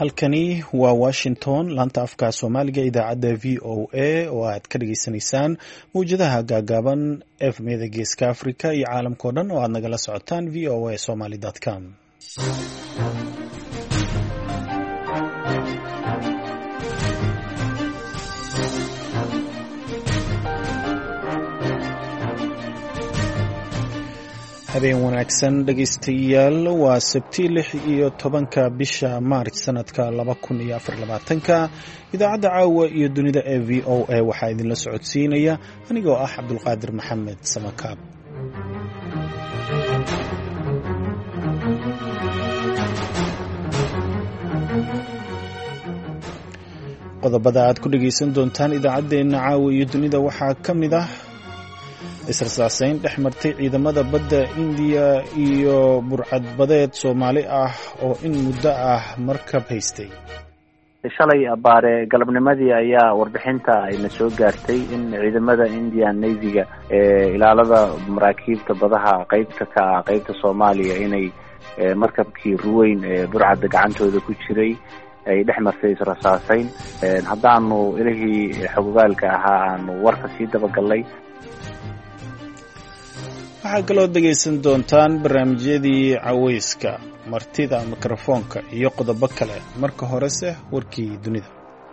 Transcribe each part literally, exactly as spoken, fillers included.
halkani waa Washington laanta afka Soomaaliga idaacadda V O A oo aad ka dhageysanaysaan mawjadaha gaagaaban efmeda geeska Afrika iyo caalamka oo dhan oo aad nagala socotaan v o a somali dot com. habeen wanaagsan dhegeystayaal waa sabti lix iyo tobanka bisha Maarch sanadka laba kun iyo afar iyo labaatanka idaacadda caawa iyo dunida ee V O A waxaa idinla socodsiinaya anigoo ah Cabdulqaadir Maxamed Samakaab. qodobada aad ku dhegeysan doontaan idaacadeena caawa iyo dunida waxaa ka mid ah israsaasayn dhex martay ciidamada badda Indiya iyo burcadbadeed Soomaali ah oo in muddo ah markab haystay. shalay abaare galabnimadii ayaa warbixinta ayna soo gaartay in ciidamada Indian Navy-ga ee ilaalada maraakiibta badaha qaybta ka ah qaybta Soomaaliya inay markabkii ruweyn ee burcadda gacantooda ku jiray ay dhex martay israsaasayn. haddaanu ilihii xogogaalka ahaa aanu warka sii dabagalnay. waxaa kaloo dhegaysan doontaan barnaamijyadii caweyska martida mikrofoonka iyo qodobo kale. marka horese warkii dunida.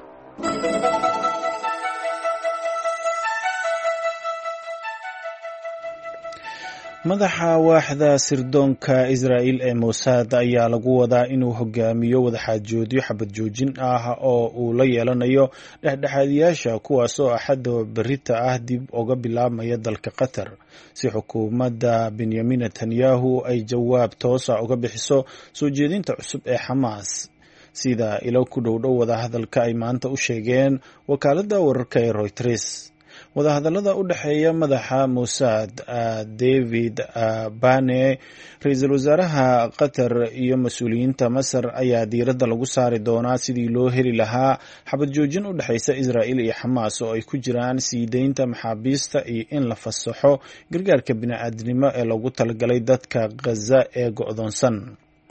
madaxa waaxda sirdoonka Israel ee Mossad ayaa lagu wadaa inuu hogaamiyo wadaxaajoodyo xabad joojin ah oo uu la yeelanayo dhexdhexaadiyaasha kuwaas oo axadda berita ah dib uga bilaabmaya dalka Qatar si xukuumadda Benjamin Netanyahu ay jawaab toos ah uga bixiso soo jeedinta cusub ee Xamaas, sida ilo ku dhow-dhow wadahadalka ay maanta u sheegeen wakaaladda wararka ee Reuters. wadahadallada u dhexeeya madaxa Mossad David Bane, ra-iisul wasaaraha Qatar iyo mas-uuliyiinta Masar ayaa diiradda lagu saari doonaa sidii loo heli lahaa xabad joojin u dhexaysa Israel iyo Xamaas oo ay ku jiraan sii deynta maxaabiista iyo in la fasaxo gargaarka bini'aadanimo ee loogu talagalay dadka Gaza ee go'doonsan.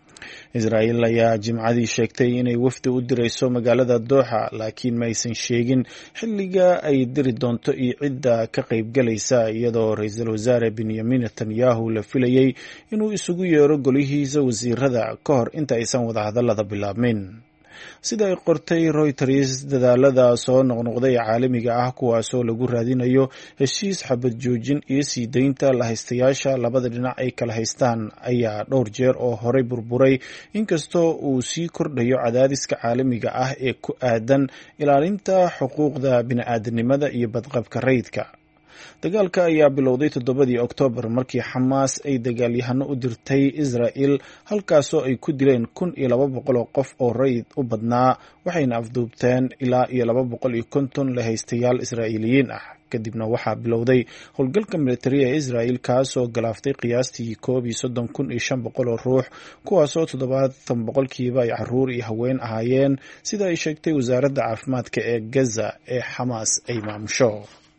Israel ayaa jimcadii sheegtay inay wafdi u dirayso magaalada Doha, laakiin ma aysan sheegin xilliga ay diri doonto iyo cidda ka qaybgalaysa, iyadoo ra-iisul wasaare Benjamin Netanyahu la filayay inuu isugu yeero golihiisa wasiirada ka hor inta aysan wadahadallada bilaabmin. sida ay qortay Reuters, dadaalada soo noqnoqday ee caalamiga ah kuwaasoo lagu raadinayo heshiis xabad joojin iyo sii deynta la haystayaasha labada dhinac ay kala haystaan ayaa dhowr jeer oo horey burburay, inkastoo uu sii kordhayo cadaadiska caalamiga ah ee ku aadan ilaalinta xuquuqda bini'aadanimada iyo badqabka rayidka. dagaalka ayaa bilowday toddobadii Oktoobar markii Xamaas ay dagaalyahano u dirtay Israel, halkaasoo ay ku dileen kun iyo laba boqol oo qof oo rayid u badnaa, waxayna afduubteen ilaa iyo laba boqol iyo konton la haystayaal Israa'iiliyiin ah. kadibna waxaa bilowday howlgalka militari ee Israel kaasoo galaaftay qiyaastii koob iyo soddon kun iyo shan boqol oo ruux, kuwaasoo toddobaatan boqolkiiba ay carruur iyo haween ahaayeen, sida ay sheegtay wasaaradda caafimaadka ee Gaza ee Xamaas ay maamusho.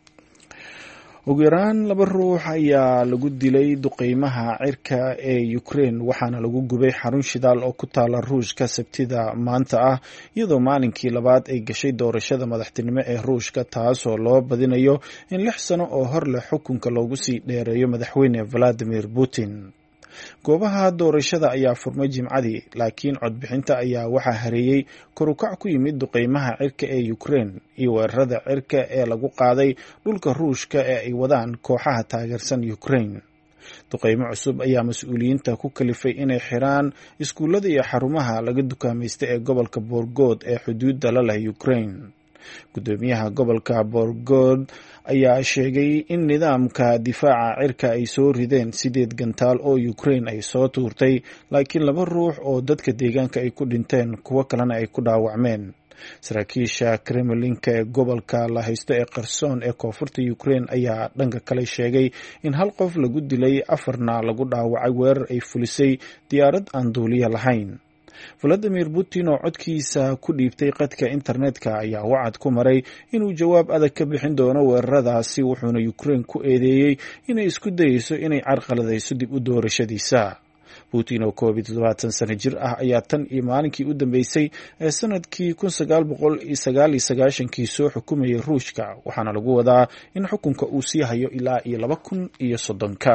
ugu yaraan laba ruux ayaa lagu dilay duqeymaha cirka ee Ukraine, waxaana lagu gubay xarun shidaal oo ku taala Ruushka sabtida maanta ah, iyadoo maalinkii labaad ay gashay doorashada madaxtinimo ee Ruushka, taasoo loo badinayo in lix sano oo hor leh xukunka loogu sii dheereeyo madaxweyne Vladimir Putin. goobaha doorashada ayaa furmay jimcadii, laakiin codbixinta ayaa waxaa hareeyey korukac ku yimid duqeymaha cirka ee Ukraine iyo weerarada cirka ee lagu qaaday dhulka Ruushka ee ay wadaan kooxaha taageersan Ukraine. duqeymo cusub ayaa mas-uuliyiinta ku kalifay inay xiraan iskuullada iyo xarumaha laga dukaamaysta ee gobolka Borgod ee xuduudda la leh Ukraine. gudoomiyaha gobolka Borgod ayaa sheegay in nidaamka difaaca cirka ay soo rideen sideed gantaal oo Ukraine ay soo tuurtay, laakiin laba ruux oo dadka deegaanka ay ku dhinteen, kuwo kalena ay ku dhaawacmeen. saraakiisha Kremlinka ee gobolka la haysto ee Kherson ee koonfurta Ukraine ayaa dhanka kale sheegay in hal qof lagu dilay, afarna lagu dhaawacay weerar ay fulisay diyaarad aan duuliye lahayn. Vladimir Putin oo codkiisa ku dhiibtay qadka internetka ayaa wacad ku maray inuu jawaab adag ka bixin doono weeraradaasi, wuxuuna Ukraine ku eedeeyey inay isku dayeyso inay carqaladayso dib u doorashadiisa. putin oo koob iyo toddobaatan sano jir ah ayaa tan iyo maalinkii u dambeysay ee sanadkii kun sagaal boqol iyo sagaal iyo sagaashankii soo xukumayay ruushka waxaana lagu wadaa in xukunka uu sii hayo ilaa iyo laba kun iyo soddonka.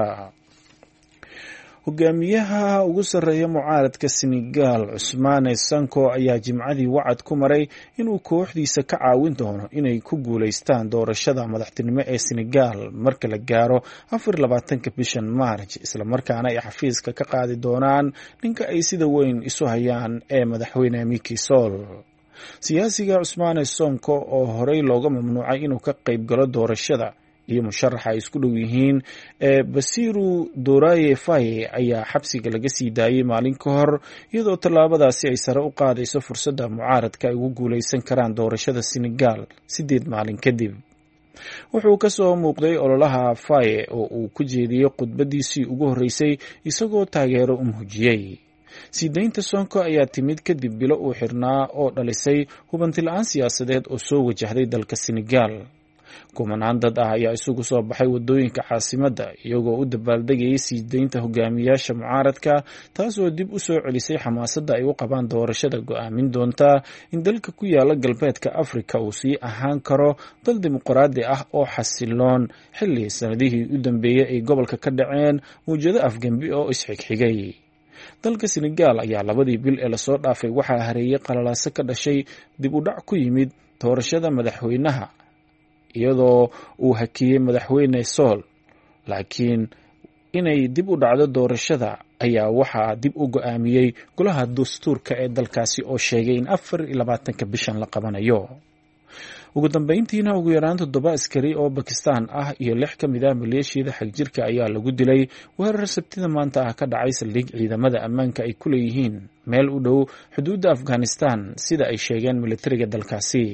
hogaamiyaha ugu sarreeya mucaaradka Senegal Ousmane Sonko ayaa jimcadii wacad ku maray inuu kooxdiisa ka caawin doono inay ku guuleystaan doorashada madaxtinimo ee Senegal marka la gaaro afar iyo labaatanka bishan Maarch, isla markaana ay xafiiska ka qaadi doonaan ninka ay sida weyn isu hayaan ee madaxweyne Macky Sall. siyaasiga Ousmane Sonko oo horey looga mamnuucay inuu ka qayb galo doorashada iyo musharaxa ay isku dhow yihiin ee Basiru Diomaye Faye ayaa xabsiga laga sii daayay maalin ka hor iyadoo tallaabadaasi ay sare u qaadayso fursadda mucaaradka ay ugu guuleysan karaan doorashada Senegal sideed maalin kadib. wuxuu ka soo muuqday ololaha Faye oo uu ku jeediyey khudbadiisii ugu horreysay isagoo taageero u muujiyey. sii daynta Sonko ayaa timid kadib bilo uu xirnaa oo dhalisay hubanti la'aan siyaasadeed oo soo wajahday dalka Senegal. kumanaan dad ah ayaa isugu soo baxay wadooyinka caasimadda iyagoo u dabaaldegayay sii daynta hogaamiyaasha mucaaradka, taasoo dib u soo celisay xamaasadda ay u qabaan doorashada go'aamin doonta in dalka ku yaala galbeedka Afrika uu sii ahaan karo dal dimuqraadi ah oo xasiloon xilli sanadihii u dambeeyay ay gobolka ka dhaceen mowjado afgembi oo isxigxigay. dalka Senegal ayaa labadii bil ee lasoo dhaafay waxaa hareeyay qalalaaso ka dhashay dib u dhac ku yimid doorashada madaxweynaha iyadoo uu hakiyey madaxweyne Sall, laakiin inay dib u dhacdo doorashada ayaa waxaa dib u go'aamiyey golaha dastuurka ee dalkaasi oo sheegay in afar iyo labaatanka bishan la qabanayo. ugu dambeyntiina ugu yaraan toddoba askari oo Bakistan ah iyo lix ka mid ah maleeshiyada xagjirka ayaa lagu dilay weerar sabtida maanta ah ka dhacay saldhig ciidamada ammaanka ay ku leeyihiin meel u dhow xuduudda Afghanistan sida ay sheegeen militariga dalkaasi.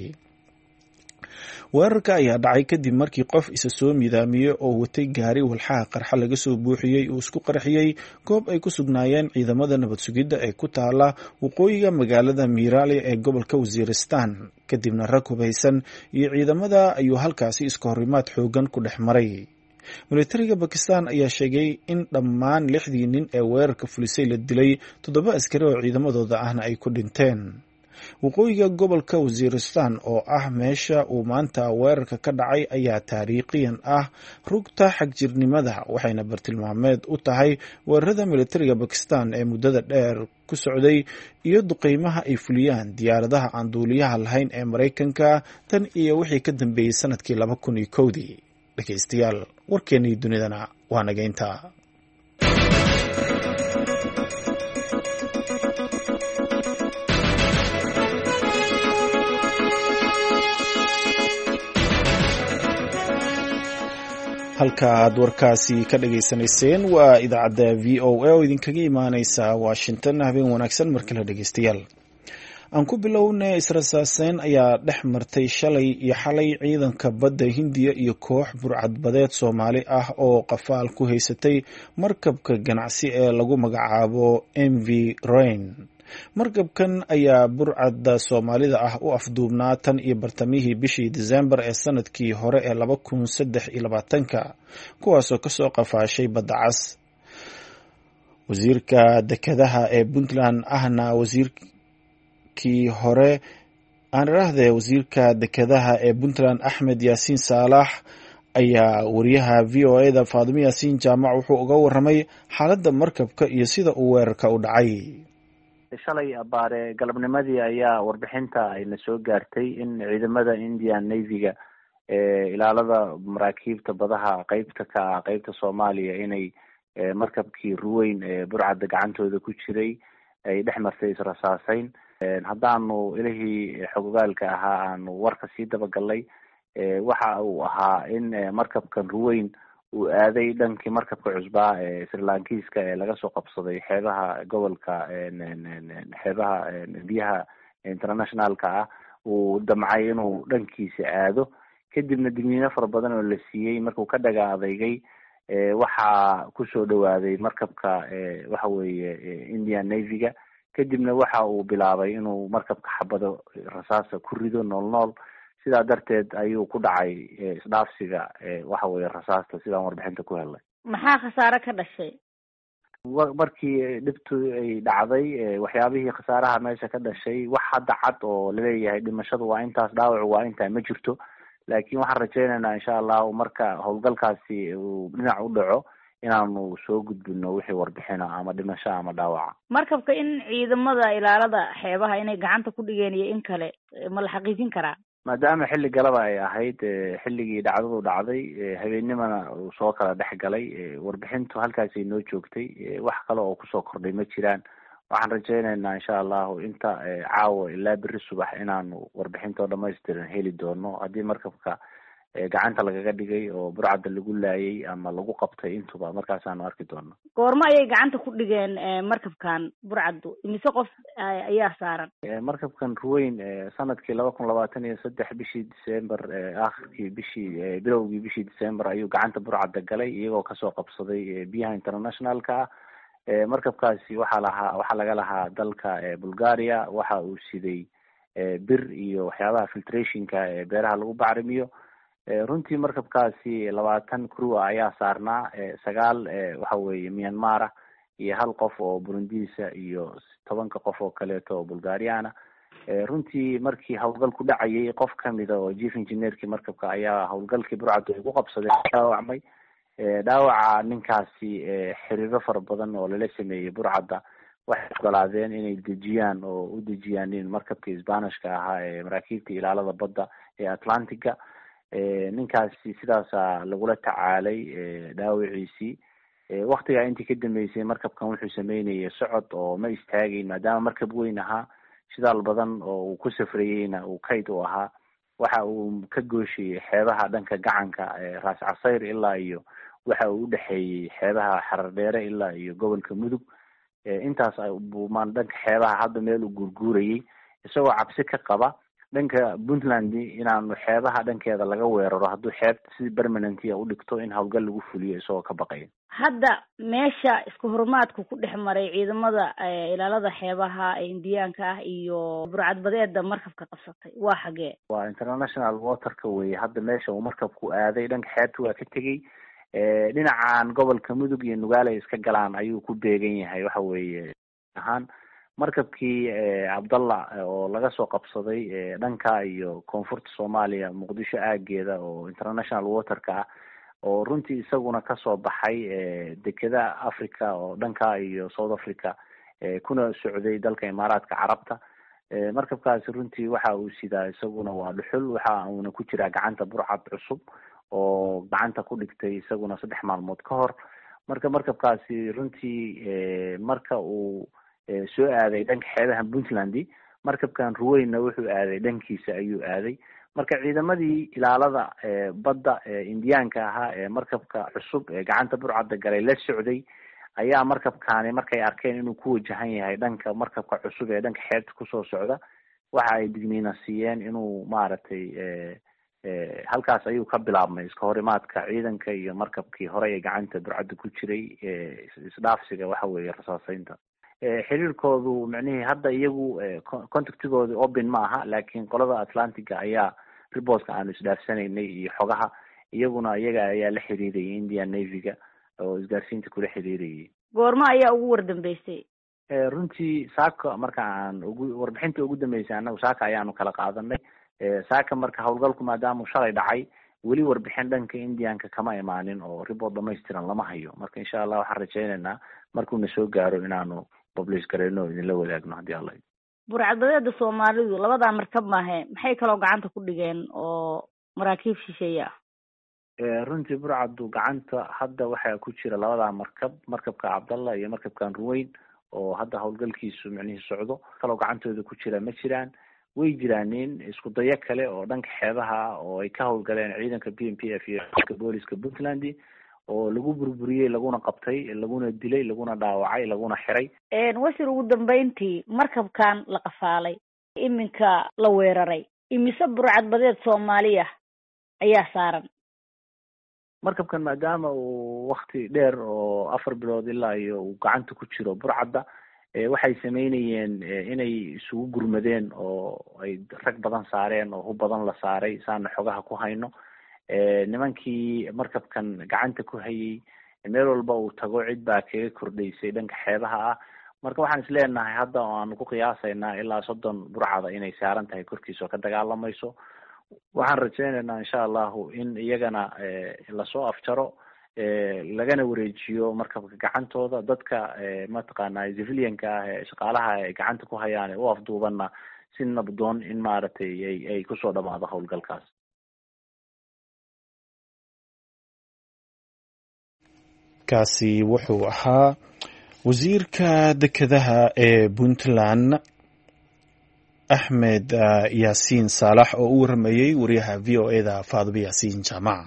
weerarka ayaa dhacay kadib markii qof isa soo midaamiyey oo watay gaari walxaha qarxa laga soo buuxiyey uu isku qarxiyey goob ay ku sugnaayeen ciidamada nabad sugidda ee ku taala waqooyiga magaalada Miirale ee gobolka Waziristan. kadibna rag hubeysan iyo ciidamada ayuu halkaasi iska horimaad xoogan ku dhex maray. militariga Bakistan ayaa sheegay in dhammaan lixdii nin ee weerarka fulisay la dilay, toddoba askari oo ciidamadooda ahna ay ku dhinteen. waqooyiga gobolka Waziristan oo ah meesha uu maanta weerarka ka dhacay ayaa taariikhiyan ah rugta xagjirnimada, waxayna bartilmaameed u tahay weerarada militariga Bakistan ee muddada dheer ku socday iyo duqeymaha ay fuliyaan diyaaradaha aan duuliyaha lahayn ee Mareykanka tan iyo wixii ka dambeeyay sanadkii laba kun iyo kowdii. dhageystayaal, warkeenii dunidana waa nageynta. halka aad warkaasi ka dhageysanayseen waa idaacadda V O A oo idinkaga imaaneysa Washington. habeen wanaagsan markale dhageystayaal. aan ku bilownay israsaaseyn ayaa dhex martay shalay iyo xalay ciidanka badda Hindiya iyo koox burcadbadeed Soomaali ah oo qafaal ku haysatay markabka ganacsi ee lagu magacaabo M V Rain. markabkan ayaa burcadda Soomaalida ah u afduubnaa tan iyo bartamihii bishii December ee sanadkii hore ee laba kun saddex iyo labaatanka, kuwaasoo kasoo qafaashay badda cas. wasiirka dekedaha ee Puntland ahna wasiirkii hore aan iraahday wasiirka dekedaha ee Puntland Axmed Yaasiin Saalax ayaa wariyaha V O A da Faadimo Yaasiin Jaamac wuxuu uga warramay xaaladda markabka iyo sida uu weerarka u dhacay. shalay abaare galabnimadii ayaa warbixinta ayna soo gaartay in ciidamada Indian Navy-ga ee ilaalada maraakiibta badaha qaybta ka ah qaybta Soomaaliya inay markabkii ruweyn ee burcadda gacantooda ku jiray ay dhex martay israsaaseyn. haddaanu ilihii xogogaalka ahaa aanu warka sii dabagalay, waxa uu ahaa in markabkan ruweyn uu aaday dhankii markabka cusbaa ee Sri Lankiiska ee laga soo qabsaday xeebaha gobolka xeebaha biyaha internationalka ah. uu damcay inuu dhankiisa aado, kadibna digniino fara badan oo la siiyey markuu ka dhaga adeygay waxaa kusoo dhawaaday markabka waxa weeye Indian Navy-ga. kadibna waxa uu bilaabay inuu markabka xabado rasaasa ku rido nool nool. sidaa darteed ayuu ku dhacay isdhaafsiga waxa weeye rasaasta sidaan warbixinta ku helnay. maxaa khasaare ka dhashay? markii dhibtu ay dhacday waxyaabihii khasaaraha meesha ka dhashay wax hadda cad oo laleeyahay dhimashadu waa intaas, dhaawacu waa intaa ma jirto. laakiin waxaan rajaynaynaa insha allahu marka howlgalkaasi uu dhinac u dhaco inaanu soo gudbino wixii warbixina ama dhimasho ama dhaawaca. markabka in ciidamada ilaalada xeebaha inay gacanta ku dhigeen iyo in kale ma la xaqiijin karaa? maadaama xilli galaba ay ahayd, xilligii dhacdadu dhacday, habeennimana uu soo kala dhex galay, warbixintu halkaasay noo joogtay, wax kale oo kusoo kordhay ma jiraan. waxaan rajaynaynaa insha allahu inta caawa ilaa beri subax inaanu warbixintoo dhamaystiran heli doono. haddii markabka gacanta lagaga dhigay oo burcadda lagu laayay ama lagu qabtay intuba markaasaanu arki doono. goormo ayay gacanta ku dhigeen markabkan burcaddu? imise qof ayaa saaran? markabkan ruweyn sanadkii laba kun labaatan iyo saddex bishii december, akhirkii bishii bilowgii bishii december ayuu gacanta burcadda galay iyagoo kasoo qabsaday biyaha internationalka ah. markabkaasi waxaa lahaa waxaa laga lahaa dalka bulgaria. waxa uu siday bir iyo waxyaabaha filtrationka ee beeraha lagu bacrimiyo. runtii markabkaasi labaatan crew ah ayaa saarnaa, sagaal waxa weeye Myanmar iyo hal qof oo Burundiisa iyo tobanka qof oo kaleeto oo Bulgariana. runtii markii howlgal ku dhacayay qof kamida oo chief engineerkii markabka ayaa howlgalkii burcadda ay ku qabsaday dhaawacmay. dhaawaca ninkaasi xiriiro fara badan oo lala sameeyey burcadda waxay ogolaadeen inay dejiyaan oo u dejiyaan in markabkii Isbaanishka ahaa ee maraakiibta ilaalada badda ee Atlantica. ninkaasi sidaasa lagula tacaalay dhaawiciisii. waktigaa intii ka dambeysay markabkan wuxuu sameynayay socod oo ma istaagayn maadaama markab weyn ahaa, shidaal badan oo uu ku safrayeyna uu kayd u ahaa. waxa uu ka gooshayay xeebaha dhanka gacanka Raas Casayr ilaa iyo waxa uu udhexeeyey xeebaha Xarardheere ilaa iyo gobolka Mudug. intaas buumaan dhanka xeebaha hadda meel u guurguurayay isagoo cabsi ka qaba dhanka Puntland inaanu xeebaha dhankeeda laga weeraro hadduu xeebta si permanentia u dhigto in howlgal lagu fuliyo isagoo ka baqaya. hadda meesha isku horumaadku ku dhex maray ciidamada ilaalada xeebaha ee Indiyaanka ah iyo burcadbadeeda markabka qabsatay waa xagee? waa international waterka wey. hadda meesha uu markabku aaday dhanka xeebta waa ka tegey. dhinacan gobolka Mudug iyo Nugaale iska galaan ayuu ku beegan yahay. waxa weeye ahaan markabkii Cabdallah oo laga soo qabsaday dhanka iyo koonfurta Soomaaliya Muqdisho aageeda oo international waterka ah oo runtii isaguna kasoo baxay dekeda Africa oo dhanka iyo South Africa kuna socday dalka Imaaraadka Carabta. markabkaasi runtii waxa uu sidaa isaguna waa dhuxul. waxa uuna ku jiraa gacanta burcad cusub oo gacanta ku dhigtay isaguna saddex maalmood ka hor. marka markabkaasi runtii marka uu soo aaday dhanka xeebaha Puntland, markabkan ruweynna wuxuu aaday dhankiisa ayuu aaday. marka ciidamadii ilaalada badda Indiyaanka ahaa ee markabka cusub ee gacanta burcadda galay la socday ayaa markabkaani markay arkeen inuu ku wajahan yahay dhanka markabka cusub ee dhanka xeebta kusoo socda waxa ay digniina siiyeen inuu maaragtay halkaas ayuu ka bilaabmay iska horimaadka ciidanka iyo markabkii hore ee gacanta burcadda ku jiray isdhaafsiga waxa weeye rasaaseynta. xiriirkoodu micnihii hadda iyagu contactigooda open ma aha, laakiin qolada Atlantica ayaa reportka aanu isdhaafsanaynay iyo xogaha iyaguna iyaga ayaa la xiriirayay Indian Navy-ga oo isgaarsiinta kula xiriirayay. goorma ayaa ugu wardambeysay? runtii saaka marka aan ugu warbixinta ugu dambeysay anagu saaka ayaanu kala qaadanay. saaka marka howlgalku maadaama shalay dhacay weli warbixin dhanka Indianka kama imaanin oo report dhamaystiran lama hayo. marka insha Allah waxaan rajaynaynaa markuuna soo gaaro inaanu publish gareyno idinla wadaagno haddii alla. burcadbadeeda Soomaalidu labadaa markab maahe maxay kaloo gacanta ku dhigeen oo maraakiib shisheeye ah? runtii burcaddu gacanta hadda waxaa ku jira labadaa markab, markabka Cabdallah iyo markabkan Ruweyn oo hadda howlgalkiisu micnihii socdo. kaloo gacantooda ku jira ma jiraan. way jiraanin isku dayo kale oo dhanka xeebaha oo ay ka howlgaleen ciidanka P M P F iyo booliska Puntland oo lagu burburiyey laguna qabtay laguna dilay laguna dhaawacay laguna xiray. wasiir ugu dambeyntii markabkan la qafaalay iminka la weeraray imise burcadbadeed Soomaaliya ayaa saaran? markabkan maadaama uu wakti dheer oo afar bilood ilaa iyo uu gacanta ku jiro burcadda waxay sameynayeen inay isugu gurmadeen oo ay rag badan saareen oo hub badan la saaray saana xogaha ku hayno. nimankii markabkan gacanta ku hayay meel walba uu tago cid baa kaga kordhaysay dhanka xeebaha ah. marka waxaan isleenahay hadda aan ku qiyaasaynaa ilaa soddon burcada inay saaran tahay korkiisa oo ka dagaalamayso. waxaan rajaynaynaa insha allahu in iyagana lasoo afjaro lagana wareejiyo markabka gacantooda. dadka mataqaana civilianka ah ee shaqaalaha ay gacanta ku hayaan u afduubanna si nabdoon in maaragtay ay ay kusoo dhamaado howlgalkaas. kaasi wuxuu ahaa wasiirka dekedaha ee Puntland Axmed Yaasiin Saalax oo u waramayay wariyaha V O A da Faadimo Yaasiin Jaamac.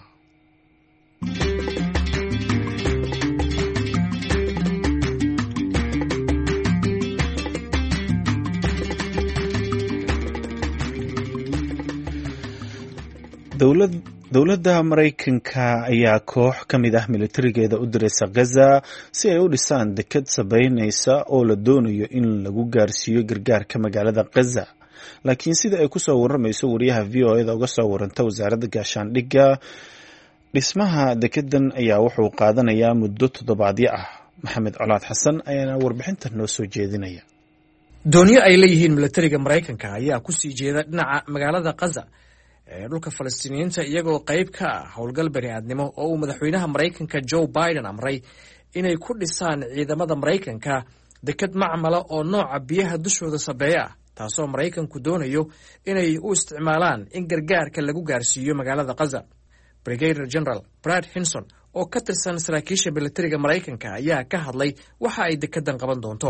dowlad dowladda Mareykanka ayaa koox ka mid ah militarigeeda u diraysa Gaza si ay u dhisaan deked sabaynaysa oo la doonayo in lagu gaarsiiyo gargaarka magaalada Gaza. laakiin sida ay ku soo waramayso wariyaha V O A da uga soo waranta wasaaradda gaashaandhigga, dhismaha dekedan ayaa wuxuu qaadanayaa muddo toddobaadyo ah. Maxamed Colaad Xasan ayaana warbixinta noo soo jeedinaya. dooniyo ay leeyihiin militariga Mareykanka ayaa ku sii jeeda dhinaca magaalada Gaza ee dhulka Falastiiniyiinta iyagoo qayb ka ah howlgal bani'aadnimo oo uu madaxweynaha Mareykanka Joe Biden amray inay ku dhisaan ciidamada Mareykanka deked macmala oo nooca biyaha dushooda sabeeya ah, taasoo Mareykanku doonayo inay u isticmaalaan in gargaarka lagu gaarsiiyo magaalada Gaza. Brigadier General Brad Hinson oo ka tirsan saraakiisha militariga Mareykanka ayaa ka hadlay waxa ay dekedan qaban doonto.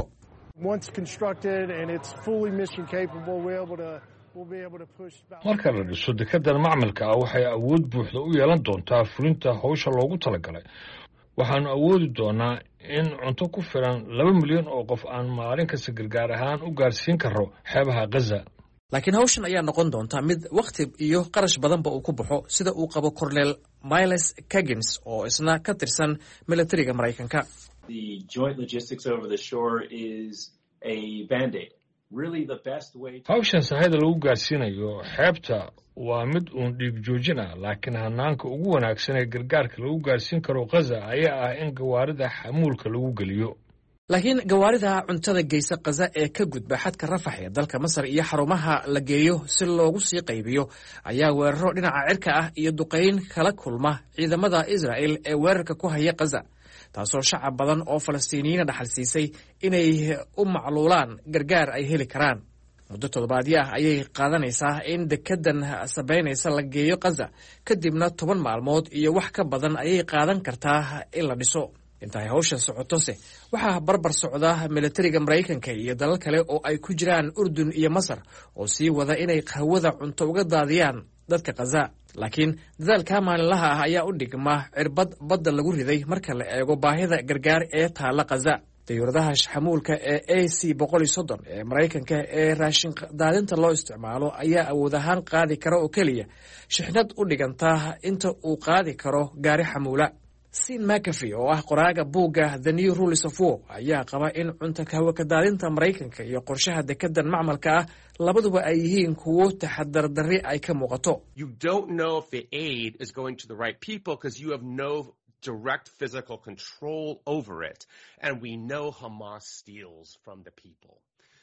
marka la dhiso dekedan macmalka ah waxay awood buuxda u yeelan doontaa fulinta howsha loogu talagalay. waxaanu awoodi doonaa in cunto ku filan laba milyan oo qof aan maalin kasta gargaar ahaan u gaarsiin karo xeebaha Gaza. laakiin hawshan ayaa noqon doonta mid wakhti iyo qarash badanba uu ku baxo, sida uu qabo Cornel Miles Kagins oo isna ka tirsan militariga Mareykanka. The joint logistics over the shore is a band-aid. hawshan sahayda lagu gaarsiinayo xeebta waa mid uun dhiig joojin ah, laakiin hanaanka ugu wanaagsan ee gargaarka lagu gaarsiin karo Gaza ayaa ah in gawaarida xamuulka lagu geliyo. laakiin gawaarida cuntada geysa Gaza ee ka gudba xadka Rafax ee dalka Masar iyo xarumaha la geeyo si loogu sii qaybiyo ayaa weeraro dhinaca cirka ah iyo duqeyn kala kulma ciidamada Israel ee weerarka ku haya Gaza, taasoo shacab badan oo Falastiiniyiin dhaxal siisay inay u macluulaan gargaar ay heli karaan. muddo toddobaadyo ah ayay qaadanaysaa in dekedan sabaynaysa la geeyo Gaza, kadibna toban maalmood iyo wax ka badan ayay qaadan kartaa in la dhiso. intaay hawsha socotose waxaa barbar socda militariga Mareykanka iyo dalal kale oo ay ku jiraan Urdun iyo Masar oo sii wada inay hawada cunto uga daadiyaan dadka Gaza. laakiin dadaalka maalinlaha ah ayaa u dhigma cirbad badda lagu riday marka la eego baahida gargaar ee taala Gaza. dayuuradaha xamuulka ee A C boqol iyo soddon ee Mareykanka ee raashin daadinta loo isticmaalo ayaa awood ahaan qaadi kara oo keliya shixnad u dhiganta inta uu qaadi karo gaari xamuula. Sean McAfee oo ah qoraaga buugga The New Rules of War ayaa qaba in cunto ka daadinta Mareykanka iyo qorshaha dekedan macmalka ah labaduba ay yihiin kuwo taxadar darri ay ka muuqato. You don't know if the aid is going to the right people because you have no direct physical control over it, and we know Hamas steals from the people.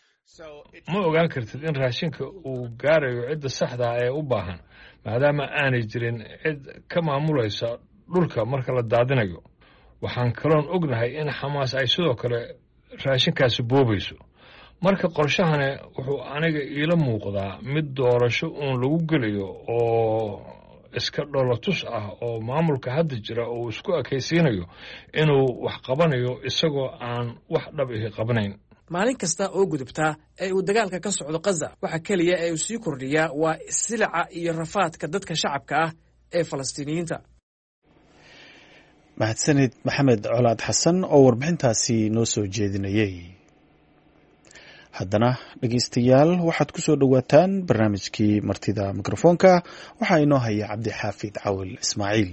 ma ogaan kartid in raashinka uu gaarayo cidda saxda ah ee u baahan maadaama aanay jirin cid ka maamulaysa dhulka marka la daadinayo. waxaan kaloon ognahay in Xamaas ay sidoo kale raashinkaasi boobayso. marka qorshahani wuxuu aniga iila muuqdaa mid doorasho uun lagu gelayo oo iska dholotus ah oo maamulka hadda jira oo isku ekaysiinayo inuu wax qabanayo isagoo aan wax dhab ihi qabanayn. maalin kasta oo gudubtaa ee uu dagaalka ka socdo Gaza waxa kaliya ee uu sii kordhiyaa waa silica iyo rafaadka dadka shacabka ah ee Falastiiniyiinta. mahadsanid Maxamed Colaad Xasan oo warbixintaasi noo soo jeedinayay. haddana dhegeystayaal waxaad ku soo dhowaataan barnaamijkii martida mikrofoonka. waxaa inoo haya Cabdi Xaafid Cawil Ismaaciil.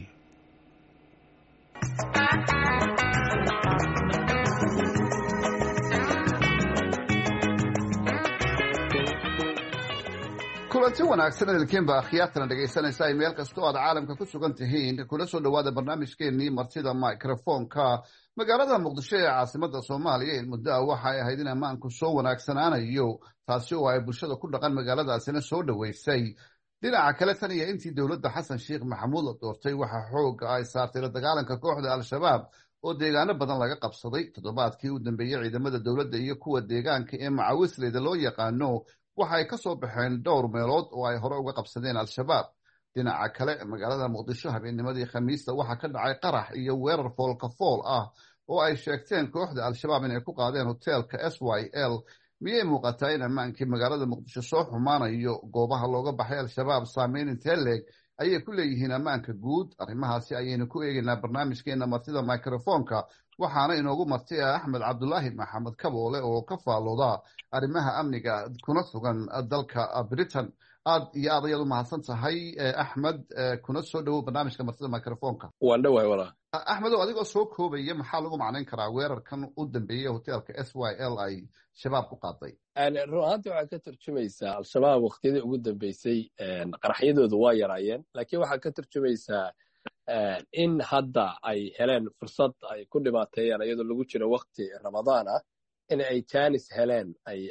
kulanti wanaagsan idinkiinba akhyaartana dhegaysanaysa ay meel kasta oo aad caalamka ku sugan tihiin kula soo dhowaada barnaamijkeennii martida microfonka magaalada muqdisho ee caasimada soomaaliya in muddo ah waxa ay ahayd in ammaanku soo wanaagsanaanayo taasi oo ay bulshada ku dhaqan magaaladaasina soo dhoweysay dhinaca kale tan iyo intii dowladda xasan sheekh maxamuud la doortay waxaa xooga ay saartay la dagaalanka kooxda al-shabaab oo deegaano badan laga qabsaday toddobaadkii u dambeeyey ciidamada dowladda iyo kuwa deegaanka ee macawisleyda loo yaqaano waxa ay ka soo baxeen dhowr meelood oo ay hore uga qabsadeen al-shabaab dhinaca kale magaalada muqdisho habeennimadii khamiista waxaa ka dhacay qarax iyo weerar foolka fool ah oo ay sheegteen kooxda al-shabaab inay ku qaadeen hoteelka s y l miyay muuqataa in ammaankii magaalada muqdisho soo xumaanayo goobaha looga baxay al-shabaab saameyn intee leeg ayay ku leeyihiin ammaanka guud arrimahaasi ayaynu ku eegaynaa barnaamijkeena martida microfonka waxaana inoogu marti ah axmed cabdulaahi maxamed kaboole oo ka faalooda arrimaha amniga kuna sugan dalka britain aad iyo aad ayaad u mahadsan tahay axmed kuna soo dhowow barnaamijka martida microfonka waan dhawahay walaa axmed oo adigoo soo koobaya maxaa lagu macnayn karaa weerarkan u dambeeyey hoteelka s y l ay shabaab ku qaaday run ahaantii waxaa ka tarjumaysaa al-shabaab waktiyadii ugu dambeysay qaraxyadoodu waa yaraayeen laakiin waxaa ka tarjumaysaa in hadda ay heleen fursad ay ku dhibaateeyaan iyadoo lagu jiro wakti ramadaan ah in ay jaanis heleen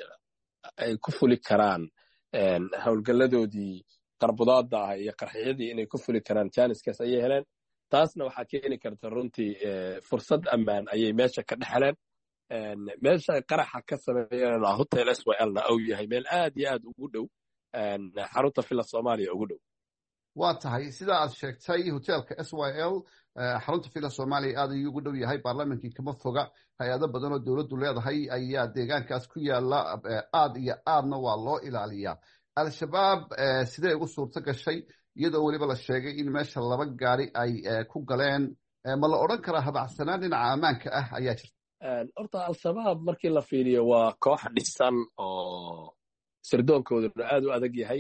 ay ku fuli karaan howlgalladoodii qarbudaadda ah iyo qarxiyadii inay ku fuli karaan jaaniskaas ayay heleen taasna waxaa keeni karta runtii fursad ammaan ayay meesha ka dhex heleen meesha ay qaraxa ka sameeyeen hotel s y lna uu yahay meel aad iyo aad ugu dhow xarunta villa soomaaliya ugu dhow waa tahay sidaa aad sheegtay hoteelka s y l xarunta villa soomaaliya aad ayuu ugu dhow yahay baarlamankii kama foga hay-ado badan oo dowladdu leedahay ayaa deegaankaas ku yaala aad iyo aadna waa loo ilaaliyaa al-shabaab sidee ugu suurto gashay iyadoo weliba la sheegay in meesha laba gaari ay ku galeen ma la odhan karaa habacsanaan dhinaca ammaanka ah ayaa jirta horta al-shabaab markii la fiiriyo waa koox dhisan oo sirdoonkooduna aad u adag yahay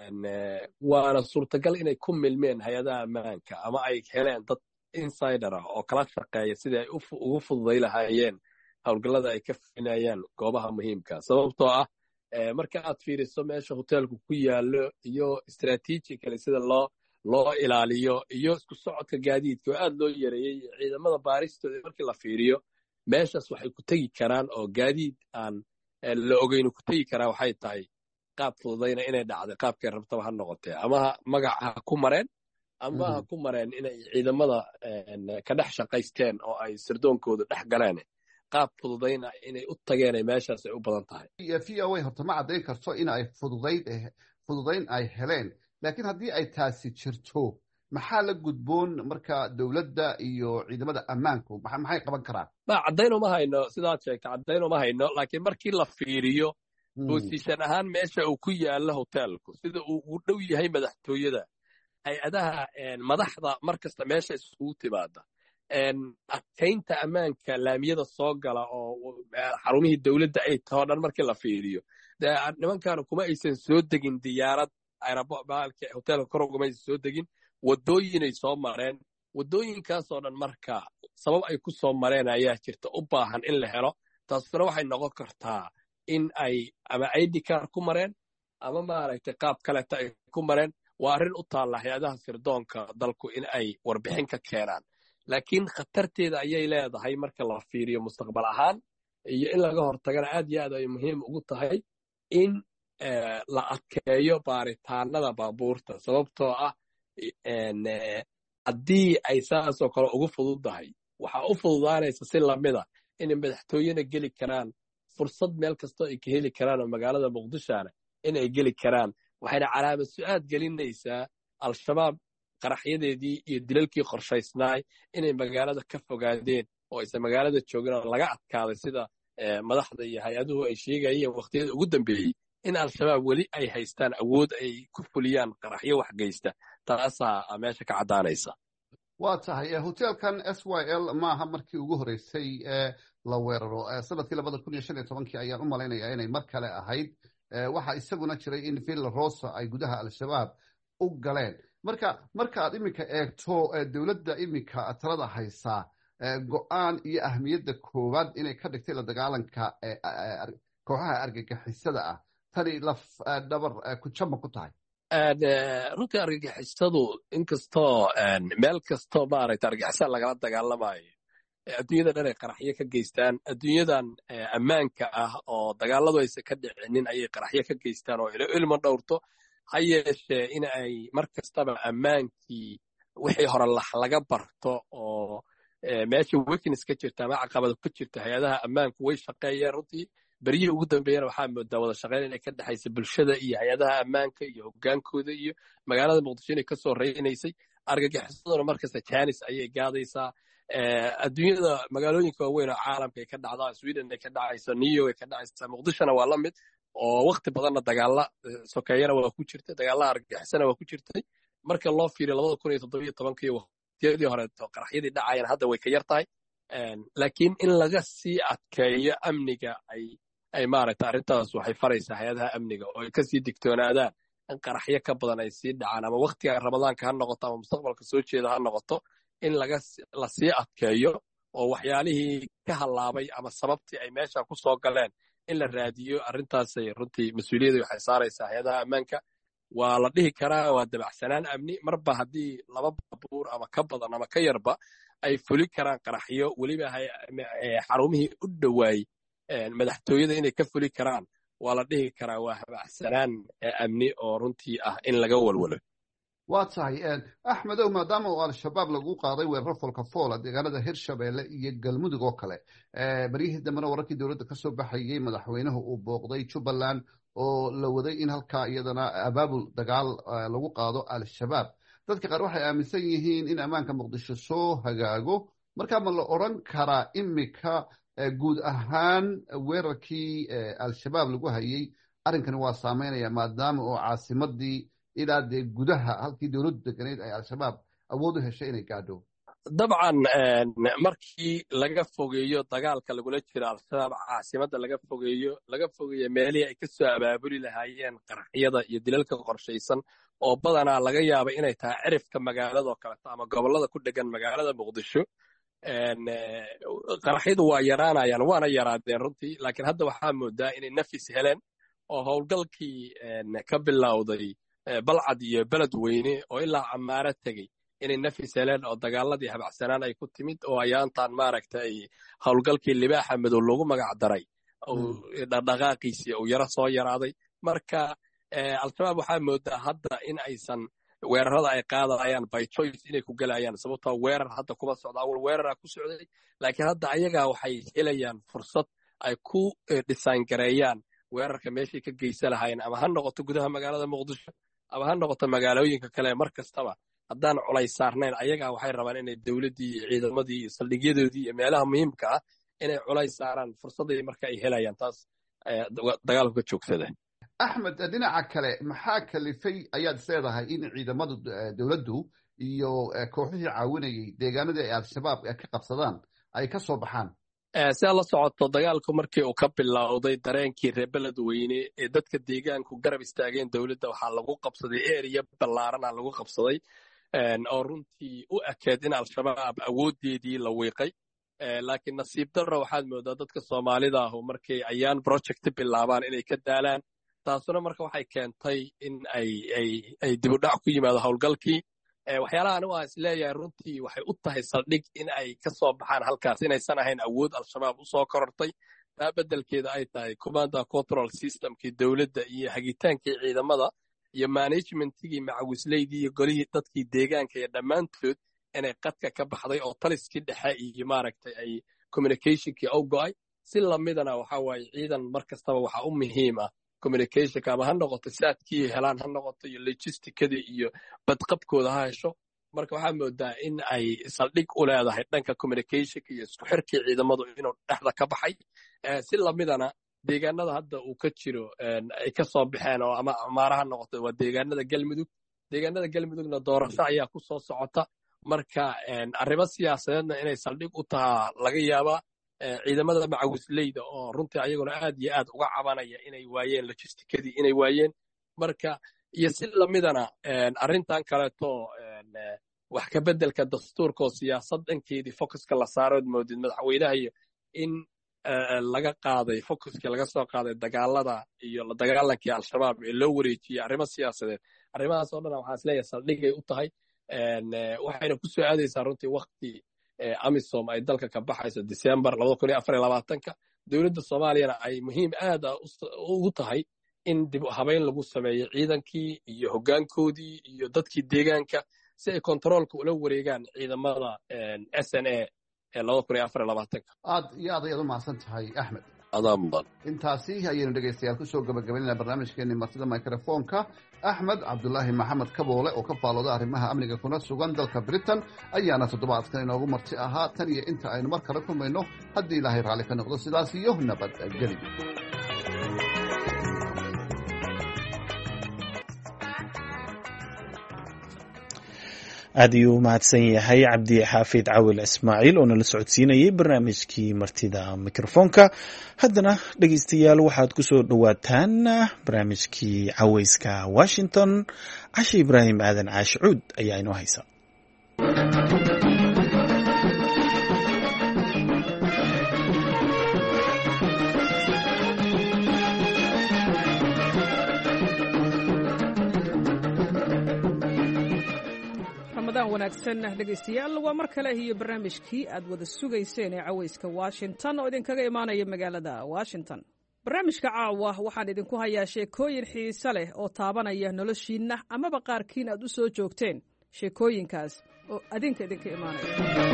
waana suurtagal inay ku milmeen hay-adaha ammaanka ama ay heleen dad insider ah oo kala shaqeeya sidii ay ugu fududay lahaayeen howlgallada ay ka finayaan goobaha muhiimka sababtoo ah marka aad fiiriso meesha hoteelku ku yaallo iyo strategically sida loo loo ilaaliyo iyo isku socodka gaadiidka oo aad loo yareeyey ciidamada baaristooda markii la fiiriyo meeshaas waxay ku tegi karaan oo gaadiid aan la ogeynu ku tegi karaa waxay tahay qaab fududayna inay dhacday qaabkay rabtaba ha noqotee ama magaca ha ku mareen ama ha ku mareen inay ciidamada ka dhex shaqaysteen oo ay sirdoonkooda dhex galeen qaab fududayna inay u tageenay meeshaas ay u badan tahay v o a horta ma caddayn karto in ay fududayd fududayn ay heleen laakiin haddii ay taasi jirto maxaa la gudboon marka dowladda iyo ciidamada ammaanku maxay qaban karaan ma caddayn uma hayno sidaad sheegtay caddayn uma hayno laakiin markii la fiiriyo boosishan ahaan meesha uu ku yaalla hoteelku sida uu u dhow yahay madaxtooyada hay-adaha madaxda mar kasta meesha isugu timaada adkaynta ammaanka laamiyada soo gala oo xarumihii dowladda ay tahoo dhan markii la fiiriyo nimankaanu kuma aysan soo degin diyaarad hoteelka kor ugamaysan soo degin waddooyinay soo mareen waddooyinkaasoo dhan marka sabab ay ku soo mareen ayaa jirta u baahan in la helo taasuna waxay noqon kartaa in ay ama idkar ku mareen ama maaragtay qaab kaleta ay ku mareen waa arrin u taalla hay-adaha sirdoonka dalku in ay warbixin ka keenaan laakiin khatarteeda ayay leedahay marka la fiiriyo mustaqbal ahaan iyo in laga hortagana aad iyo aad ay muhiim ugu tahay in la adkeeyo baaritaanada baabuurta sababtoo ah haddii ay saasoo kale ugu fududdahay waxaa u fududaanaysa si lamida inay madaxtooyena geli karaan fursad meel kastoo ay ka heli karaan oo magaalada muqdishona inay geli karaan waxayna calaamad su-aad gelinaysaa al-shabaab qaraxyadeedii iyo dilalkii qorshaysnaay inay magaalada ka fogaadeen oo aysan magaalada joogin oo laga adkaaday sida madaxda iyo hay-aduhu ay sheegayeen wakhtiyada ugu dambeeyey in al-shabaab weli ay haystaan awood ay ku fuliyaan qaraxyo wax geysta taasaa meesha ka caddaanaysa waa tahay hoteelkan s y l maaha markii ugu horreysay ee la weeraro sanadkii labada kun iyo shan iyo tobankii ayaan u malaynayaa inay mar kale ahayd waxaa isaguna jiray in villa rosa ay gudaha al-shabaab u galeen marka marka aad iminka eegto dowladda iminka talada haysaa go-aan iyo ahmiyadda koowaad inay ka dhigtay la dagaalanka kooxaha argagixisada ah tani laf dhabar ku jama ku tahay runtii argagixisadu inkastoo meel kastoo maaragta argagixisa lagala dagaalamayo adduunyada dhan ay qaraxyo ka geystaan adduunyadan ammaanka ah oo dagaaladu aysan ka dhicinin ayay qaraxyo ka geystaan oo ilmo dhowrto ha yeeshee in ay mar kastaba ammaankii wixii hore lax laga barto oo meesha weakness ka jirta ama caqabado ka jirta hay-adaha ammaanku way shaqeeyeen runtii beryihii ugu dambeeyana waxaa moodaa wada shaqeyn inay ka dhexaysa bulshada iyo hay-adaha ammaanka iyo hogaankooda iyo magaalada muqdisho inay kasoo reynaysay argagixisaduna markasta janis ayay gaadaysaa adduunyada magaalooyinka waaweyn oo caalamka ay ka dhacdaa sweden ay ka dhacaysa new york ay ka dhacaysa muqdishona waa la mid oo wakti badanna dagaala sokeeyana waa ku jirtay dagaalaha argagixisana waa ku jirtay marka loo fiiriyo labada kun iyo toddobiyo tobankii waqtiyadii horeeto qaraxyadii dhacayaan hadda way ka yar tahay laakiin in laga sii adkeeyo amniga ay ay maaragta arrintaas waxay faraysaa hay-adaha amniga oo ay kasii digtoonaadaan in qaraxyo ka badan ay sii dhacaan ama waktiga ramadaanka ha noqoto ama mustaqbalka soo jeeda ha noqoto in laga la sii adkeeyo oo waxyaalihii ka hallaabay ama sababtii ay meesha ku soo galeen in la raadiyo arrintaasay runtii mas-uuliyadda waxay saaraysaa hay-adaha ammaanka waa la dhihi karaa waa dabacsanaan amni marba haddii laba baabuur ama ka badan ama ka yarba ay fuli karaan qaraxyo weliba xarumihii u dhowaay madaxtooyada inay ka fuli karaan waa la dhihi karaa waa habacsanaan amni oo runtii ah in laga walwalo waa tahay axmedow maadaama uu al-shabaab lagu qaaday weerar folkafoola deegaanada hirshabeelle iyo galmudug oo kale beryihii dambena wararkii dowladda ka soo baxayey madaxweynuhu uu booqday jubbaland oo la waday in halkaa iyadana abaabul dagaal lagu qaado al-shabaab dadka qaar waxay aaminsan yihiin in ammaanka muqdisho soo hagaago markaa ma la odran karaa imika guud ahaan weerarkii al-shabaab lagu hayey arrinkani waa saameynaya maadaama oo caasimadii ilaa dee gudaha halkii dowladdu deganeyd ay al-shabaab awood u heshay inay gaadho dabcan markii laga fogeeyo dagaalka lagula jiro al-shabaab caasimadda laga fogeeyo laga fogeeyo meelihii ay ka soo abaabuli lahaayeen qaraxyada iyo dilalka qorshaysan oo badanaa laga yaaba inay tahay cirifka magaaladoo kaleto ama gobollada ku dhegan magaalada muqdisho qaraxyadu waa yaraanayaan waana yaraadeen runtii laakiin hadda waxaa moodaa inay nafis heleen oo howlgalkii ka bilowday balcad iyo beled weyne oo ilaa camaaro tegey inay nafis heleen oo dagaaladii habacsanaan ay ku timid oo ayaantaan maaragta ay howlgalkii libaaxa madow loogu magac daray dhaqdhaqaaqiisii uu yaro soo yaraaday marka al-shabaab waxaa moodaa hadda in aysan weerarada ay qaadayaan by choice inay ku gelayaan sababtoo weerar hadda kuma socdo awal weerara ku socday laakiin hadda ayagaa waxay helayaan fursad ay ku design gareeyaan weerarka meeshay ka geysa lahaayeen ama ha noqoto gudaha magaalada muqdisho ama ha noqoto magaalooyinka kale mar kastaba haddaan culays saarnayn ayagaa waxay rabaan inay dowladdii iyo ciidamadii iyo saldhigyadoodii iyo meelaha muhiimka ah inay culays saaraan fursadday marka ay helayaan taas dagaalku ka joogsada axmed dhinaca kale maxaa kalifay ayaad isleedahay in ciidamadu dowladdu iyo kooxihii caawinayay deegaanadii ay al-shabaab ka qabsadaan ay ka soo baxaan sidaa la socoto dagaalku markii uu ka bilowday dareenkii reer beled weyne ee dadka deegaanku garab istaageen dowladda waxaa lagu qabsaday eriya ballaarana lagu qabsaday oo runtii u ekeed in al-shabaab awooddeedii la wiiqay laakiin nasiib darro waxaad moodaa dadka soomaalida ahu markay ayaan project bilaabaan inay ka daalaan taasuna marka waxay keentay in ay ay ay dibudhac ku yimaado howlgalkii waxyaalahan waa is leeyahay runtii waxay u tahay saldhig in ay ka soo baxaan halkaas inaysan ahayn awood al-shabaab u soo korortay taa beddelkeeda ay tahay command and control systemkii dowladda iyo hagitaankii ciidamada iyo managementigii macawisleydii iyo golihii dadkii deegaanka iyo dhammaantood inay qadka ka baxday oo taliskii dhexe iyo maaragtay ay communicationkii u go'ay si lamidana waxa waaye ciidan mar kastaba waxa u muhiim ah communicationka ama ha noqoto saadkii helaan ha noqoto iyo logisticada iyo badqabkooda ha hesho marka waxaa moodaa in ay saldhig u leedahay dhanka communicationka iyo isku xirkii ciidamadu inuu dhexda ka baxay si lamidana deegaanada hadda uu ka jiro ay ka soo baxeen oo ama amaara ha noqoto waa deegaanada galmudug deegaanada galmudugna doorasho ayaa ku soo socota marka arrimo siyaasadeedna inay saldhig u tahaa laga yaabaa ciidamada macawisleyda oo runtii ayaguna aad iyo aad uga cabanaya inay waayeen logisticadii inay waayeen marka iyo si lamidana arrintan kaleeto wax ka beddelka dastuurka oo siyaasad dhankeedii focuska la saarood moodid madaxweynaha iyo in laga qaaday focuskii laga soo qaaday dagaalada iyo la dagaalankii al-shabaab ee loo wareejiyey arrimo siyaasadeed arrimahaas oo dhan waxaan isleeyahay saldhigay u tahay waxayna ku soo aadaysaa runtii wakti amisom ay dalka ka baxayso december labada kun iyo afar iyo labaatanka dowladda soomaaliyana ay muhiim aad a ugu tahay in dib habeyn lagu sameeyo ciidankii iyo hoggaankoodii iyo dadkii deegaanka si ay kontaroolka ula wareegaan ciidamada s n a ee labada kun iyo afar iyo labaatanka aad iyo aad ayaad u mahadsan tahay axmed adaa mudan intaasi ayaynu dhegaystayaal kusoo gabagabaynayna barnaamijkeenii martida microfonka axmed cabdulaahi maxamed kaboole oo ka faalooda arrimaha amniga kuna sugan dalka britain ayaana toddobaadkan inoogu marti ahaa tan iyo inta aynu mar kale kulmayno haddii ilaahay raalli ka noqdo sidaas iyo nabadgeli aad ayuu u mahadsan yahay cabdi xaafid cawil ismaaciil oo nala socodsiinayay barnaamijkii martida mikrofoonka. haddana dhegeystayaal waxaad ku soo dhowaataan barnaamijkii caweyska washington. cashe ibraahim aadan caashi cuud ayaa inoo haysa. wanaagsan dhegaystayaal waa mar kale iyo barnaamijkii aad wada sugayseen ee caweyska washington oo idinkaga imaanaya magaalada washington. barnaamijka caawa waxaan idinku hayaa sheekooyin xiiso leh oo taabanaya noloshiinna amaba qaarkiin aad u soo joogteen sheekooyinkaas oo adinka idinka imaanaya.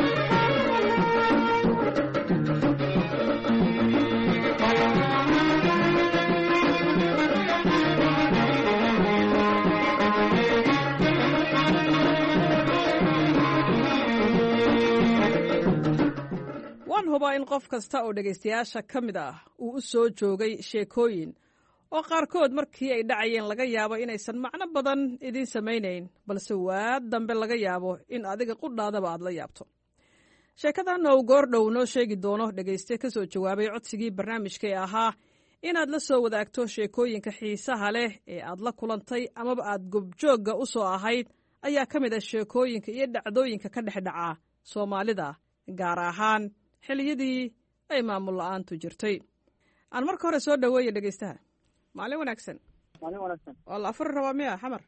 waan hubaa in qof kasta oo dhegaystayaasha ka mid ah uu u soo joogay sheekooyin oo qaarkood markii ay dhacayeen laga yaabo inaysan macno badan idiin samaynayn balse waa dambe laga yaabo in adiga qudhaadaba aad la yaabto. sheekadan oo goordhow noo sheegi doono dhegayste ka soo jawaabay codsigii barnaamijka ee ahaa inaad la soo wadaagto sheekooyinka xiisaha leh ee aad la kulantay amaba aad gobjoogga u soo ahayd ayaa ka mid ah sheekooyinka iyo dhacdooyinka ka dhex dhaca soomaalida gaar ahaan xilliyadii ay maamul la'aantu jirtay. aan marka hore soo dhaweeyo dhegaystaha. maalin wanaagsan. maalin wanaagsan. waa la afuri rabaa miya xamar?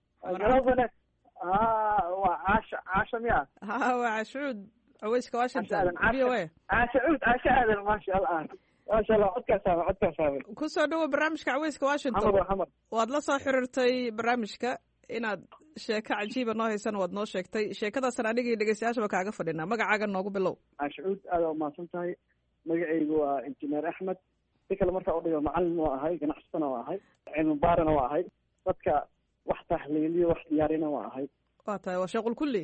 waa caasha caasha miya? ha waa caashuud caweyska washington. caashuud caasha aadan maasha allah maasha allah codkaasaaba codkaasaaba. ku soo dhawo barnaamijka caweyska washington. xamar xamar. waad la soo xiriirtay barnaamijka inaad sheeko cajiiba noo haysan waad noo sheegtay. sheekadaasan anigii dhegeystayaashaba kaaga fadhinaa. magacaaga noogu bilow. caashuud aada umahadsan tahay. magacaygu waa injineer axmed. si kale markaa udhigo macalin waa ahay, ganacsatana waa ahay, cilmi baarina waa ahay, dadka wax tahliiliyo wax diyaarina waa ahay. waa tahay waa sheequl kulli.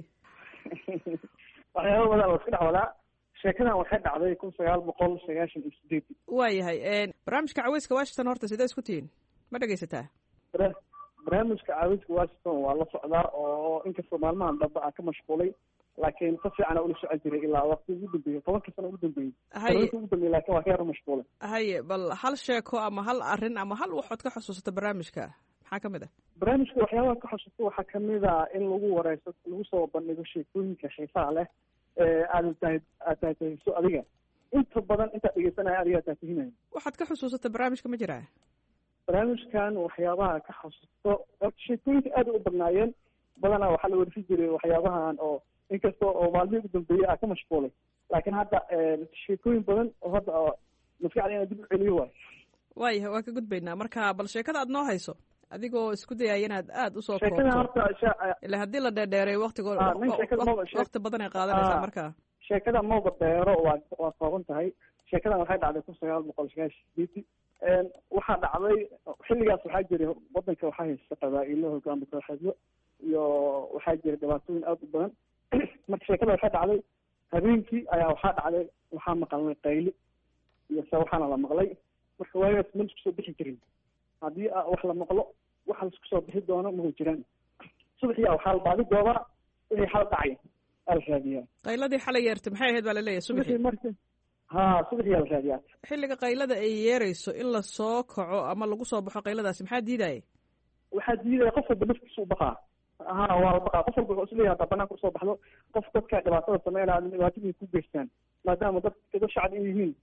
waxyaaba badan oo isku dhex wadaa. sheekadan waxay dhacday kun sagaal boqol sagaashan iyo sideed. waa yahay barnaamijka caweyska washington horta sidee isku tihiin ma dhegaysataa? barnaamijka caweyska washington waa la socdaa oo inkastoo maalmahan dambe aan ka mashquulay laakiin si fiican ula socon jiray ilaa waqti ugu dambeeyey tobankii sano ugu dambeeyey tobankii ugu dambeeyey laakiin waa ka yar mashquulay. haye bal hal sheeko ama hal arrin ama hal waxood ka xusuusata barnaamijka maxaa ka mid ah? barnaamijka waxyaabaha ka xusuusta waxaa kamid a in lagu wareyso lagu soo bandhigo sheekooyinka xiisaha leh ee aad tahay aad tahatahayso adiga inta badan intaad dhegeysanaya adiga tahatahinayo. waxaad ka xusuusata barnaamijka ma jiraa? barnaamijkan waxyaabaha ka xusuusto sheekooyinka aad u badnaayeen badanaa waxaa la warisi jiray waxyaabahan oo inkasta oo maalmihii ugu dambeeyey aa ka mashquulay laakiin hadda sheekooyin badan oo hadda oo maskaxda inaan dib u celiyo waay. waaya waa ka gudbaynaa marka bal sheekada aad noo hayso adigoo isku dayaya inaad aad usoo sheekada horta ila haddii la dheerdheeray waqtigo waqti badan ay qaadanaysaa marka. sheekada mawba dheero waa waa kooban tahay. sheekadan waxay dhacday kun sagaal boqol sagaashan sideedii. waxaa dhacday xilligaas waxaa jiray wadanka waxaa haysta qabaa-ilo hogaami kooxeedyo iyo waxaa jira dhibaatooyin aada u badan. marka sheekada waxay dhacday habeenkii ayaa waxaa dhacday waxaa maqalnay qayli iyo se waxaana la maqlay marka waagaas ma laisku soo bixi jirin. haddii wax la maqlo waxa laisku soo bixi doono mahu jiraan. subaxiyaa waxaa la baadi doobaa wixii xal dhacay aa la raadiyaa. qayladii xalay yeertay maxay ahayd baa laleeyahay subaxii marka ha subaxiyaa la raadiyaa. xilliga qaylada ay yeerayso in la soo kaco ama lagu soo baxo qayladaasi maxaa diidaya? waxaa diidaya qof walba naftiisa u baqaa. ha waa la baqaa. qof walba wuxuu isleeyahay haddaa banaanka usoo baxdo qof dadka dhibaatada sameynaya dhibaatadii ku geystaan maadaama dad dad shacab in yihiin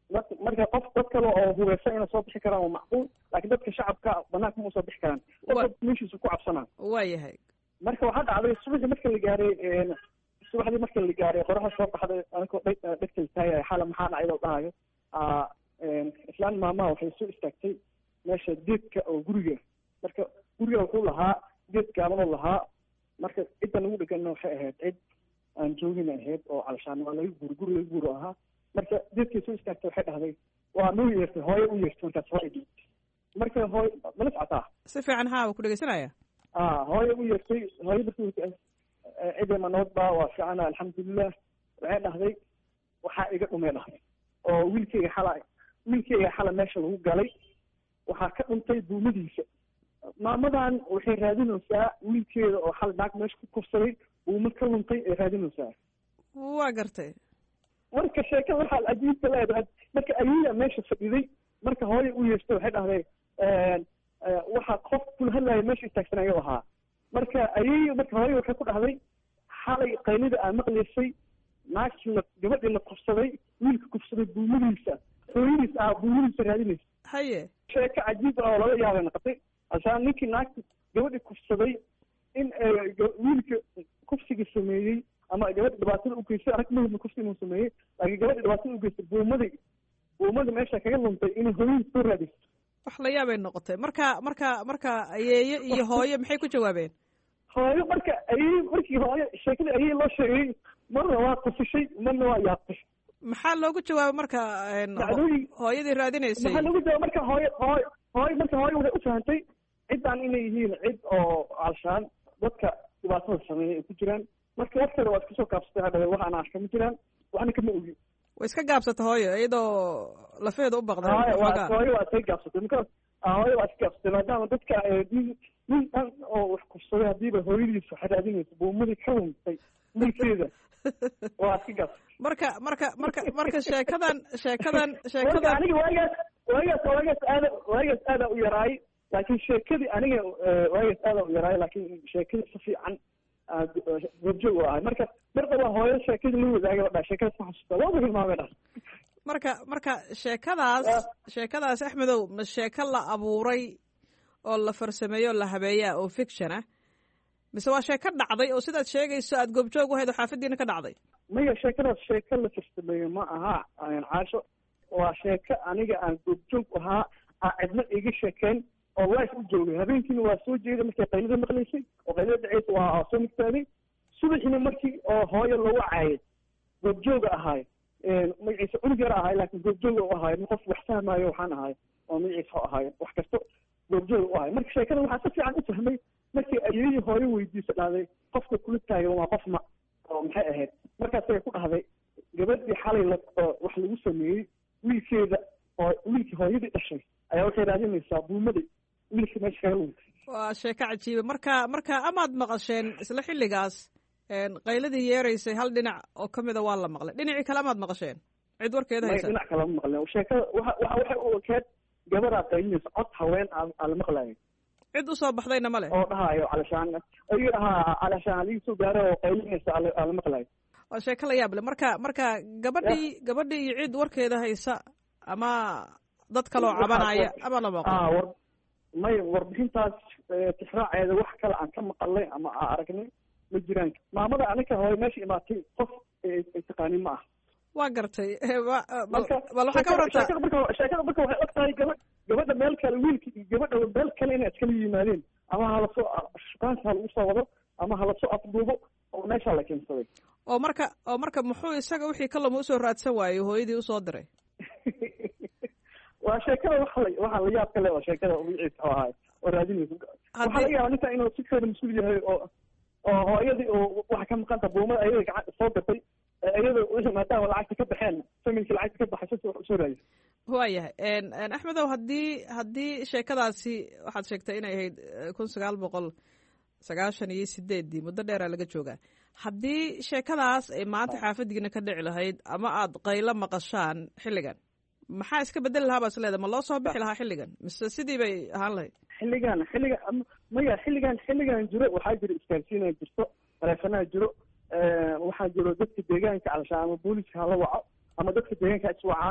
marka qof dad kale oo hubeysan inay soo bixi karaan waa macquul, laakiin dadka shacabka banaanka ma usoo bixi karaan, dad meeshiisu ku cabsanaan. waayahay marka waxaa dhacday subaxdii marka la gaaray subaxdii marka la gaaray qoraxda soo baxday anigoo dhegtay taagay xala maxaa dhacay oo dhahayo islaan maamaha waxay soo istaagtay meesha geedka oo guriga, marka guriga wuxuu lahaa geed gaabanoo lahaa, marka cidda lagu dhegana waxay ahayd cid aan joogin ahayd oo calashaan waa laga guuri guri laga guuri ahaa. marka geedkay soo istaagtay waxay dhahday waa noo yeertay hooyo u yeertay markaas waa idhi marka hooy mala socotaa si fiican haa waa ku dhegeysanaya a hooyo u yeertay hooyo markii cidda manood baa waa fiicana alxamdulilah waxay dhahday waxaa iga dhumay dhahday oo wiilkeyga xala wiilkeyga xala meesha lagu galay waxaa ka dhuntay buumadiisa. maamadan waxay raadinaysaa wiilkeeda oo xal naag meesha ku kufsaday buuma ka luntay ay raadinaysaa. waa gartay marka sheekada waxaa cajiibka leedahay marka ayaya meesha fadhiday marka hooyo u yeestay waxay dhahday waxaa qof kula hadlaya meesha istaagsanaya ahaa. marka ayaya marka hooyo waxay ku dhahday xalay qaylida aa maqlaysay naagtii la gabadhii la kufsaday wiilka kufsaday buumadiisa hooyadiis aa buumadiisa raadinaysa. haye sheeko cajiib oo laga yaabay noqotay asaan ninkii naagti gabadhii kufsaday in wiilka kufsiga sameeyey ama gabadha dhibaatada ugeystay arag mahudna kufsi inuu sameeyey laakiin gabadha dhibaatada ugeystay buumadi buumada meesha kaga luntay inay hooyadiis soo raadiso. wax la yaabay noqotay marka marka marka ayeeyo iyo hooyo maxay ku jawaabeen? hooyo marka ayey markii hooyo sheekada ayey loo sheegay marna waa qufishay marna waa yaabtay. maxaa loogu jawaabay marka hooyadii raadinaysay? maxaa loogu jawaabay marka hooyo hooyo hooyo marka hooyo waxay u fahantay ciddaan inay yihiin cid oo alshaan dadka dhibaatada sameeyay ay ku jiraan. marka waqtiga waa iska soo gaabsatay hadhawe waxaana arka ma jiraan waxna kama ogi. way iska gaabsatay hooyo iyadoo lafeeda u baqday. hooyo waa iska gaabsatay markaas hooyo waa iska gaabsatay maadaama dadka nin dhan oo wax kufsaday hadiiba hooyadiis waxay raadinaysa buumadii ka luntay milkeeda waa iska gaabsatay. marka marka marka marka sheekadan sheekadan sheekadan aniga waagaas waagaas waagaas aada waagaas aada u yaraay laakiin sheekadii aniga waagaas aada u yaraay laakiin sheekadii si fiican goobjoog u ahay. marka mar daba hooyo sheekadii la wadaagay dha sheekadaas ma xasuusta waaba hilmaamay dha. marka marka sheekadaas sheekadaas axmedow ma sheeko la abuuray oo la farsameeyo o la habeeyaa oo fiction ah mise waa sheeko dhacday oo sidaad sheegayso aada goobjoog u hayd oo xaafadiina ka dhacday? maya sheekadaas sheeko la farsameeyo ma aha caasho, waa sheeko aniga aan goobjoog ahaa aa cidna iga sheekeen oo life u joogay. habeenkiina waa soo jeeday markay qaylada maqlaysay oo qaylada dhaceysa waa soo migtaaday. subaxiina markii oo hooyo lagu caayay goobjooga ahaay magaciisa cunug yara ahaay laakiin goobjooga u ahaay qof wax fahmaayo waxaan ahaay oo magaciisa u ahaay wax kasto goobjooga u ahaay. marka sheekada waxaa si fiican u fahmay markii ayeeyii hooyo weydiisa dhahday qofka kula taagan waa qof ma oo maxay ahayd. markaasay ku dhahday gabadhii xalay wax lagu sameeyey wiilkeeda oo wiilkii hooyadii dhashay ayaa waxay raadinaysaa buumadii wiilkii meesha kaga luntay. waa sheeko cajiiba. marka marka amaad maqasheen isla xilligaas qayladii yeeraysay hal dhinac oo kamida waa la maqlay, dhinacii kale amaad maqasheen cid warkeeda haysa? dhinac kale ma maqleen. sheekada waxa waxay u ekeed gabadaa qaylinaysa cod haween aa la maqlayo cid usoo baxdayna male oo dhahayo calashaan ayuu dhahaa calashaan aligii soo gaaro oo qaylinaysa aa la maqlayo. waa sheeko la yaab le. marka marka gabadhii gabadhii iyo cid warkeeda haysa ama dad kaloo cabanaya ama la maqlo? may warbixintaas tixraaceeda wax kale aan ka maqalnay ama aa aragnay ma jiraan. maamada anika hooyo meesha imaatay qof ay taqaanin ma ah. waa gartay. bal waxaa ka warantaa sheekada marka waxay og tahay gaba gabadha meel kale wiilka iyo gabadha meel kale inay iskala yimaadeen ama halasoo shukaanka ha lagu soo wado ama halasoo afduubo oo meeshaa la keensaday. oo marka oo marka muxuu isaga wixii kalama usoo raadsan waayo hooyadii usoo diray? waa sheekada waxa la waxa la yaab kale waa sheekada magaciisa oo ahay oo raadinaysa. waxaa laga yaabaa ninka inuu si kale mas-uul yahay oo oo hooyadii oo waxa ka maqanta buumada ayada gacan soo gatay iyada wixii maadaama lacagta ka baxeen familkii lacagta ka baxay si usoo raadis. waayahay axmedow haddii haddii sheekadaasi waxaad sheegtay inay ahayd kun sagaal boqol sagaashan iyo sideeddii muddo dheeraa laga joogaa. haddii sheekadaas ay maanta xaafadiina ka dhici lahayd ama aada qaylo maqashaan xilligan maxaa iska bedeli lahaa baa is leeda ma loo soo bixi lahaa xilligan mise sidii bay ahaan lahayd? xilligan xilliga maya xilligan xilligan jiro waxaa jiro isgaarsiinaa jirto taleefanaa jiro waxaa jiro dadka deegaanka calashaan ama booliska hala waco ama dadka deegaanka iswacaano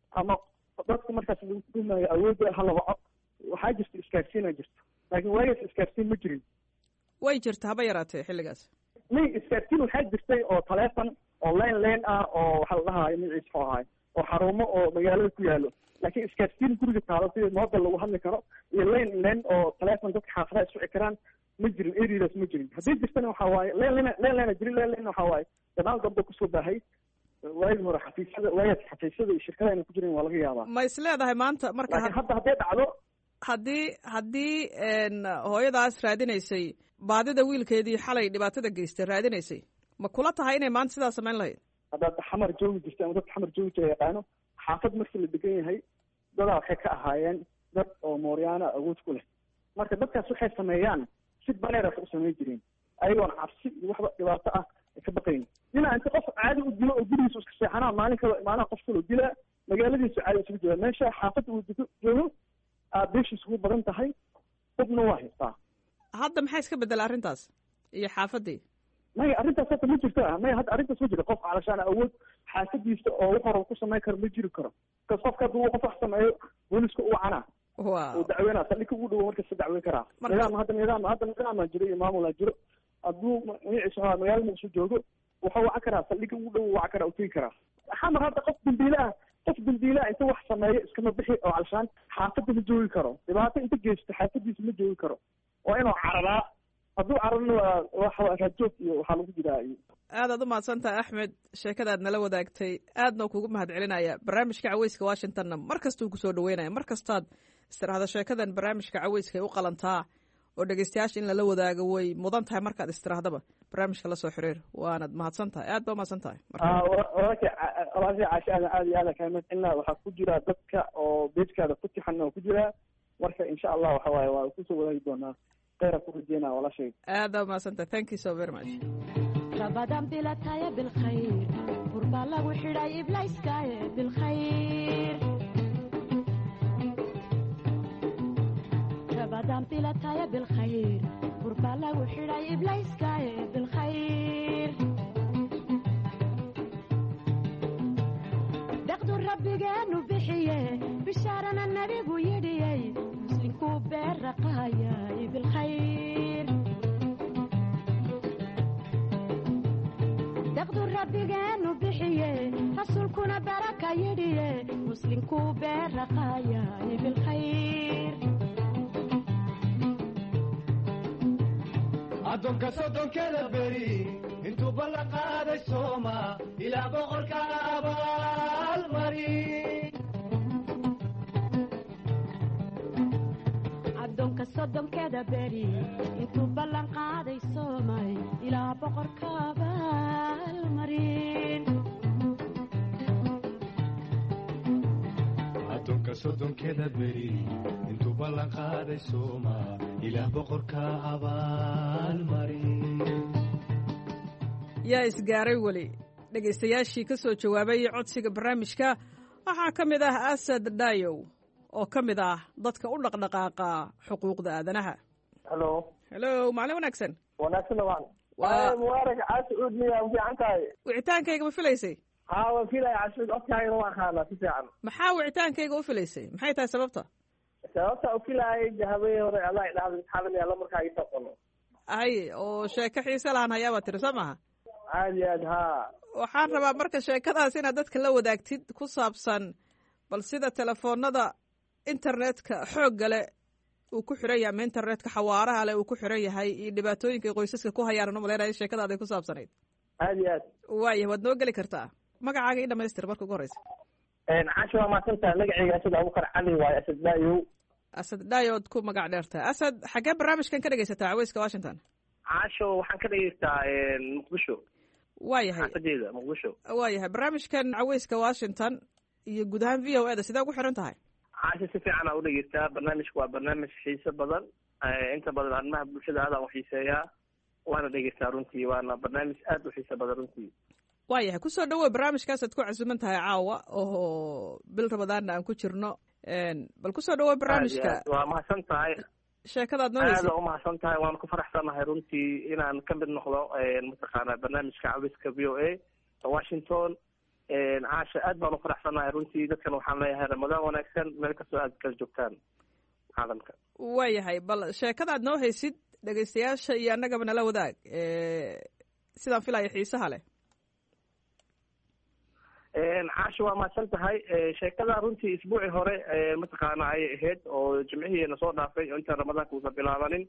ama dadku markaas lagu dumayo awoodda hala waco waxaa jirta isgaarsiina jirto laakiin waagaas isgaarsiin ma jirin way jirta haba yaraatee xilligaas may isgaarsiin waxaa jirtay oo taleefon oo len len ah oo waxaa la dhahayo magaciisa xoo ahay oo xarumo oo magaalada ku yaalo laakiin isgaarsiin guriga taalo sida moodal lagu hadli karo iyo len len oo taleefon dadka xaafadaha iswici karaan ma jirin areadaas ma jirin haddii jirtana waxaa waaye len len len lena jiri len len waxaa waaye gadaal dambe kusoo baahay waagi hore xafiisyada waagaas xafiisyada iyo shirkada ayna ku jirin waa laga yaabaa ma is leedahay maanta marka laakiin hadda hadday dhacdo haddii haddii hooyadaas raadinaysay baadida wiilkeedii xalay dhibaatada geystay raadinaysay ma kula tahay inay maanta sidaa samayn lahayd haddaad xamar joogi jirta ama dadka xamar joogi jira yaqaano xaafad markii la degan yahay dadaa waxay ka ahaayeen dad oo mooryaana awood ku leh marka dadkaas waxay sameeyaan si baneeras u samayn jireen ayagoon cabsi iyo waxba dhibaato ah ay ka baqayn inaa inta qof caadi u dilo oo gurigiisa iska seexanaa maalin kale maanaha qof kaloo dilaa magaaladiisu caadi isugu jira meesha xaafadda uu dego joogo aad beeshiis ugu badan tahay dadna waa haystaa hadda maxaa iska bedela arrintaas iyo xaafaddii maya arrintaas hadda ma jirto maya hadda arrintaas ma jirto qof calashaan awood xaafadiisa oo wax hore ku samayn karo ma jiri karo kas qofka hadduu qof wax sameeyo booliska u canaa uu dacweynaa saldhigka ugu dhowo markasta dacweyn karaa nidaam hadda nidaam hadda nidaama jiro iyo maamulaa jiro hadduu magaciisa waxaa magaalada muqdisho joogo wuxuu waca karaa saldhigka ugu dhowo waca karaa u tegi karaa xamar hadda qof dambiile ah qof dambiile ah inta wax sameeyo iskama bixi oo calashaan xaafadda ma joogi karo dhibaato inta geysto xaafadiisa ma joogi karo waa inuu cararaa hadduu cararna waa rajoog iyo waxaa lagu jiraa iyo aadaad u mahadsantahay axmed sheekadaad nala wadaagtay aadna kugu mahad celinaya barnaamijka caweyska washingtonna mar kastuu kusoo dhaweynaya mar kastaad istiraahda sheekadan barnaamijka caweyska ay u qalantaa oo dhegeystayaasha in lala wadaago way mudan tahay markaad istirahdaba barnaamijka lasoo xiriir waanad mahadsan tahay aad ba umahadsan tahay walaalkay caasha aadan aad iyo aada kaa mahad celinaa waxaa ku jira dadka oo beejkaada ku tixan oo ku jira marka insha allah waxa waaye waa kusoo wadaagi doonaa kheyra ku rajeynaa walaashay aad baa umahadsan tahay thank you so very much رمضان بلا تايا بالخير قربا لغو حراي إبلايس كايا بالخير رمضان بلا تايا بالخير قربا لغو حراي إبلايس كايا بالخير دقدو ربي جانو بحيه بشارنا النبي ويدي مسلم كوبير رقايا بالخير دقدو ربيغانو بحيه رسولكنا بركة يديه مسلمكو برقايا بالخير أدونك صدون كذا بري انتو بلق هذا السوما إلى بغرك أبا المري أدونك صدون كذا بري انتو بلق هذا السوما إلى بغرك أبا addoonka soddonkeeda beri intuu ballan qaaday sooma ilaah boqorka abaalmarin yaa isgaaray weli dhegaystayaashii ka soo jawaabay codsiga barnaamijka waxaa ka mid ah asad dhayow oo ka mid ah dadka u dhaqdhaqaaqa xuquuqda aadanaha helo helo maalin wanaagsan wanaagsan waan mubaarag casud miya fiican tahay wicitaankayga ma filaysay haa waan filaya casud odkaaga waan qaana si fiican maxaa wicitaankayga u filaysay maxay tahay sababta sababta u filaayay habeen hore allah idhaahdo xalan yalla markaa ii taqono ay oo sheeko xiise lahan hayaabaa tiri soo maaha aad iyo aad haa waxaan rabaa marka sheekadaas inaad dadka la wadaagtid ku saabsan bal sida telefoonada internetka xoogga leh uu ku xiran yahay ama internetka xawaaraha leh uu ku xiran yahay iyo dhibaatooyinka qoysaska ku hayaan u malaynayo sheekadaada ku saabsanayd aad iyo aad waayahay waad noo geli kartaa magacaaga ii dhamaystir marka ugu horeysa casho waa mahadsantaha magacayga asad abukar cali waaye asad dhaayow asad dhaayood ku magac dheertahay asad xaggee barnaamijkan ka dhegaysataa caweyska washington casho waxaan ka dhegaystaa muqdisho waayahay xaafadeeda muqdisho waayahay barnaamijkan caweyska washington iyo guud ahaan v o e da sidee ugu xiran tahay casho si fiican aa udhegeystaa barnaamijka waa barnaamij xiiso badan inta badan arrimaha bulshada aadaan uxiiseeyaa waana dhegeystaa runtii waana barnaamij aad u xiiso badan runtii waayahay kusoo dhawow barnaamijkaasaad ku casuuman tahay caawa oo bil ramadaanna aan ku jirno bal kusoo dhawow barnaamijka waa mahadsan tahay sheekadaad noo heysay aada umahadsan tahay waan ku faraxsanahay runtii inaan ka mid noqdo mataqaana barnaamijka cawiska v o a washington caasha aad baan u faraxsanahay runtii dadkan waxaan leeyahay ramadaan wanaagsan meel kastoo aad kala joogtaan caalamka. waayahay bal sheekadaad noo haysid dhegaystayaasha iyo annagaba nala wadaag sidaan filaya xiisaha leh. caasha waa mahadsan tahay. sheekada runtii isbuucii hore mataqaana ayay ahayd oo jimcihiina soo dhaafay oo intaan ramadaanka uusan bilaabanin.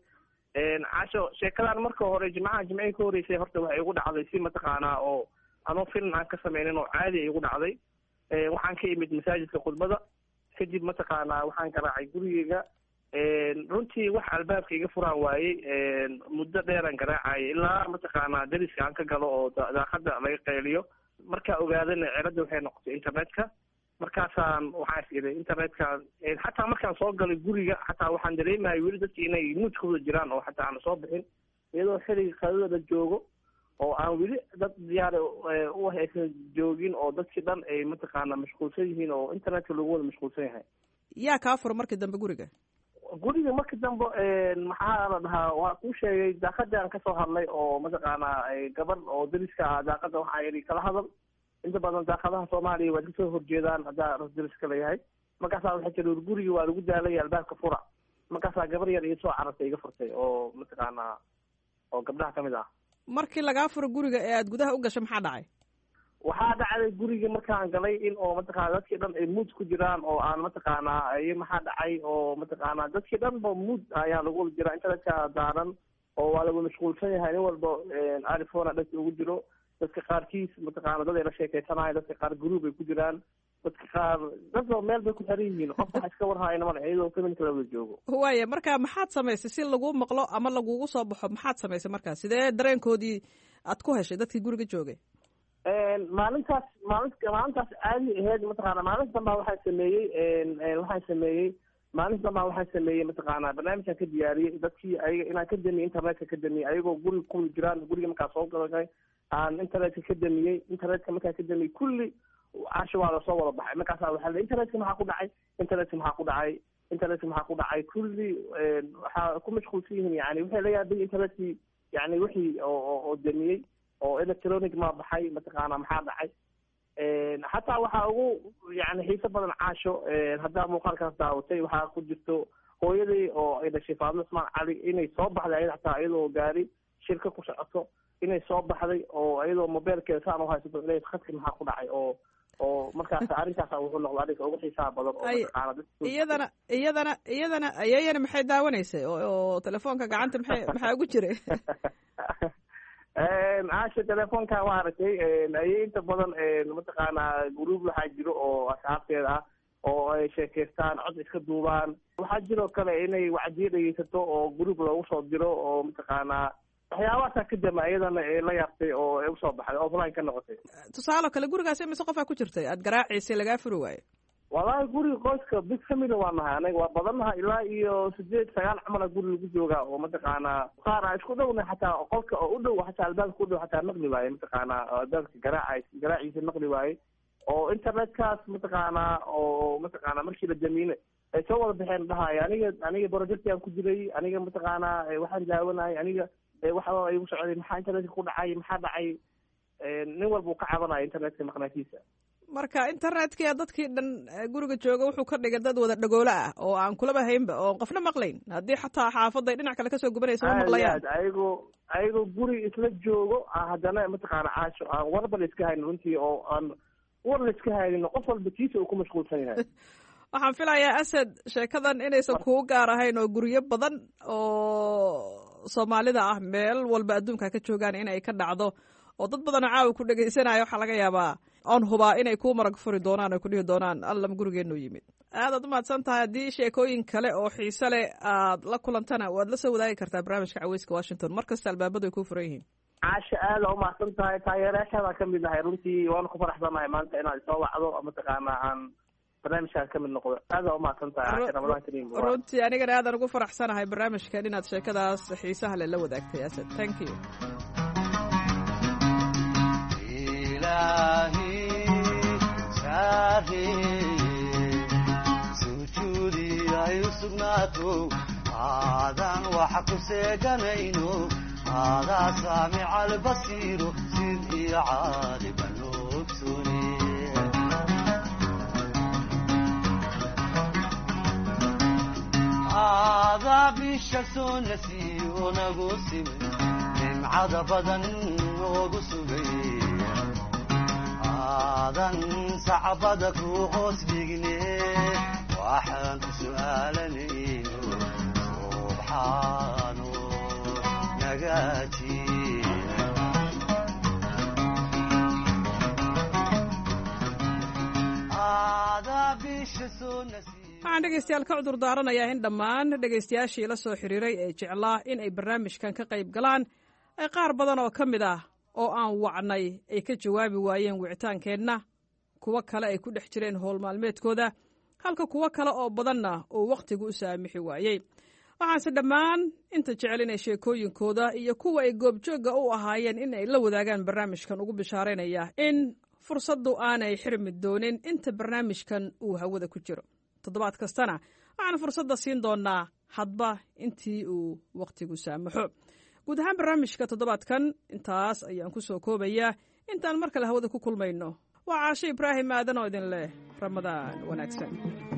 caasho sheekadan marka hore jimcaha jimcihii ka horeysay horta waxay igu dhacday si mataqaanaa oo anoo film aan ka sameynin oo caadi ay igu dhacday. waxaan ka imid masaajidka khudbada kadib mataqaanaa waxaan garaacay gurigeyga. runtii wax albaabka iga furaan waayey muddo dheeraan garaacayay ilaa mataqaanaa dariska aan ka galo oo daaqada laga qayliyo. markaa ogaadana celadda waxay noqotay internetka. markaasaan waxaa is iday internetka xataa markaan soo galay guriga xataa waxaan dareemahay weli dadki inay nuudkooda jiraan oo xataa aan soo bixin iyadoo xiliga qadada la joogo oo aan weli dad diyaar u haysan joogin oo dadkii dhan ay mataqaana mashquulsan yihiin oo internetka lagu wada mashquulsan yahay. yaa kaa fura markii dambe guriga? guriga markii dambe maxaa la dhahaa waa kuu sheegay daaqadii aan kasoo hadlay oo mataqaanaa gabadh oo dariska ah daaqada waxaa yidhi kala hadal. inta badan daaqadaha soomaaliya waad kasoo horjeedaan haddaa ras dariska layahay. markaasaa waxay tiri gurigii waa lagu daalay albaabka fura. markaasaa gabar yar iyo soo carartay iga furtay oo mataqaanaa oo gabdhaha kamid ah. markii lagaa furo guriga ee aad gudaha u gasho maxaa dhacay? waxaa dhacday gurigii markaan galay in oo mataqaana dadkii dhan ay mood ku jiraan oo aan mataqaanaa iyo maxaa dhacay oo mataqaanaa dadkii dhan ba mood ayaa lagu wada jiraa internetka daaran oo waa lagu mashquulsan yahay nin walba iphone dhanka ugu jiro. dadka qaarkiis mataqaana dad ay la sheekeysanayo dadka qaar group ay ku jiraan dadka qaar dadba meel bay ku xiran yihiin qof waxa iska warhaayna male iyadoo familka la wada joogo. waaya marka maxaad samaysay si lagu maqlo ama lagugu soo baxo maxaad samaysay markaa sidee dareenkoodii aad ku heshay dadkii guriga joogay? maalintaas maalin maalintaas caadi ahayd mataqaana maalinta dambaa waxaan sameeyey waxaan sameeyey maalinta dambaa waxaan sameeyey mataqaana barnaamijkan ka diyaariyey dadkii ayaga inaan ka damiyey internetka ka damiyey ayagoo guriga ku jiraan guriga markaa soo galay aan internetka ka damiyey internetka markaa ka damiyey kulli caasha waa lasoo wada baxay. markaasa waxaa la internetka maxaa ku dhacay internetka maxaa ku dhacay internetka maxaa ku dhacay kulli waxaa ku mashquulsan yihiin yani waxay la yaabay internetkii yani wixii oo oo damiyey oo electronic ma baxay mataqaana maxaa dhacay. xataa waxaa ugu yani xiiso badan caasho haddaa muuqaalkaas daawatay waxaa ku jirto hooyadii oo ay dhashay faadimo ismaan cali inay soo baxday ayada xataa iyadoo gaari shirka ku socoto inay soo baxday oo iyadoo mobeelkeeda saan uhaysato ilaa khadki maxaa ku dhacay oo oo markaas arrinkaas wuxuu noqday arrinka ugu xiisaha badan oo mataqaana iyadana iyadana iyadana ayayana maxay daawanaysay oo telefoonka gacanta maxay maxaa ugu jiray? caasha telefoonka waa aragtay ayay inta badan mataqaanaa group waxaa jiro oo asxaabteeda ah oo ay sheekeystaan cod iska duubaan. waxaa jiroo kale inay wacdiyo dhegeysato oo group loogu soo diro oo mataqaanaa waxyaabahaasa ka dama iyadana la yaabtay oo usoo baxday offline ka noqotay. tusaalo kale gurigaas imise qofaa ku jirtay aad garaaciisay lagaa furi waayo? wallahi guriga qoyska big family waa nahay anaga waa badannaha ilaa iyo sideed sagaal camala guri lagu joogaa oo mataqaanaa qaar aan isku dhowna xataa qolka oo u dhow xataa albaabka u dhow xataa maqli waaye mataqaanaa albaabka garaaca garaaciisa maqli waaye oo internetkaas mataqaanaa oo mataqaanaa markii la damiine ay soo wada baxeen dhahaayo aniga aniga projectiaan ku jiray aniga mataqaanaa waxaan daawanayay aniga waxa igu socday maxaa internetka ku dhacay maxaa dhacay nin walba uu ka cabanaya internetka maqnaantiisa. marka internetka dadkii dhan guriga jooga wuxuu ka dhigay dad wada dhagoolo ah oo aan kulaba haynba oo qofna maqlayn haddii xataa xaafaday dhinac kale kasoo gubanaysa ma maqlayaan. ayagoo ayagoo guri isla joogo haddana mataqaana caasho aan warba la iska haynin runtii oo aan war la iska haynin qof walba tiisa uu ku mashquulsan yahay. waxaan filayaa asad sheekadan inaysan kugu gaar ahayn oo guryo badan oo soomaalida ah meel walba adduunka ka joogaan inay ka dhacdo oo dad badan oo caawa ku dhegaysanaya waxaa laga yaabaa oon hubaa inay kuu marag furi doonaan oo ku dhihi doonaan allam gurigeennu yimid. aadaad umahadsan tahay. haddii sheekooyin kale oo xiise leh aad la kulantana waad la soo wadaagi kartaa barnaamijka caweyska washington mar kasta albaabadu ay kuu furan yihiin. caasha aada umahadsan tahay taageerayaashaadaan ka mid nahay runtii waana ku faraxsanahay maanta inaad isoo wacdo mataqaana aan barnaamijkaan ka mid noqdo. aada umahadsan tahay ramadaan kariim. runtii anigana aadan ugu faraxsanahay barnaamijkan inaad sheekadaas xiisaha leh la wadaagtay asad. thank you. sujuudi ay u sugnaato aadan waxa ku seeganayno aadaa saamica albasiiro sid iyo caaliba loogsoni aadaa bisha soo nasiyo nagu simay nimcada badan noogu sugay aadan sacbada ku hoos dhigne waxaan ku su'aalanayno subxaano nagaaji waxaan dhegaystayaal ka cudur daaranayaa in dhammaan dhegaystayaashii la soo xiriiray ee jeclaa in ay barnaamijkan ka qayb galaan ay qaar badan oo ka mid ah oo aan wacnay ay ka jawaabi waayeen wicitaankeenna kuwo kale ay ku dhex jireen howl maalmeedkooda halka kuwo kale oo badanna uu wakhtigu u saamixi waayey waxaanse dhammaan inta jecel inay sheekooyinkooda iyo kuwa ay goobjoogga u ahaayeen in ay la wadaagaan barnaamijkan ugu bishaaraynaya in fursaddu aanay xirmi doonin inta barnaamijkan uu hawada ku jiro toddobaad kastana waxaan fursadda siin doonnaa hadba intii uu wakhtigu saamaxo guud ahaan barnaamijka toddobaadkan intaas ayaan ku soo koobayaa intaan mar kale hawada ku kulmayno waa caasho ibraahim aadan oo idin leh ramadaan wanaagsan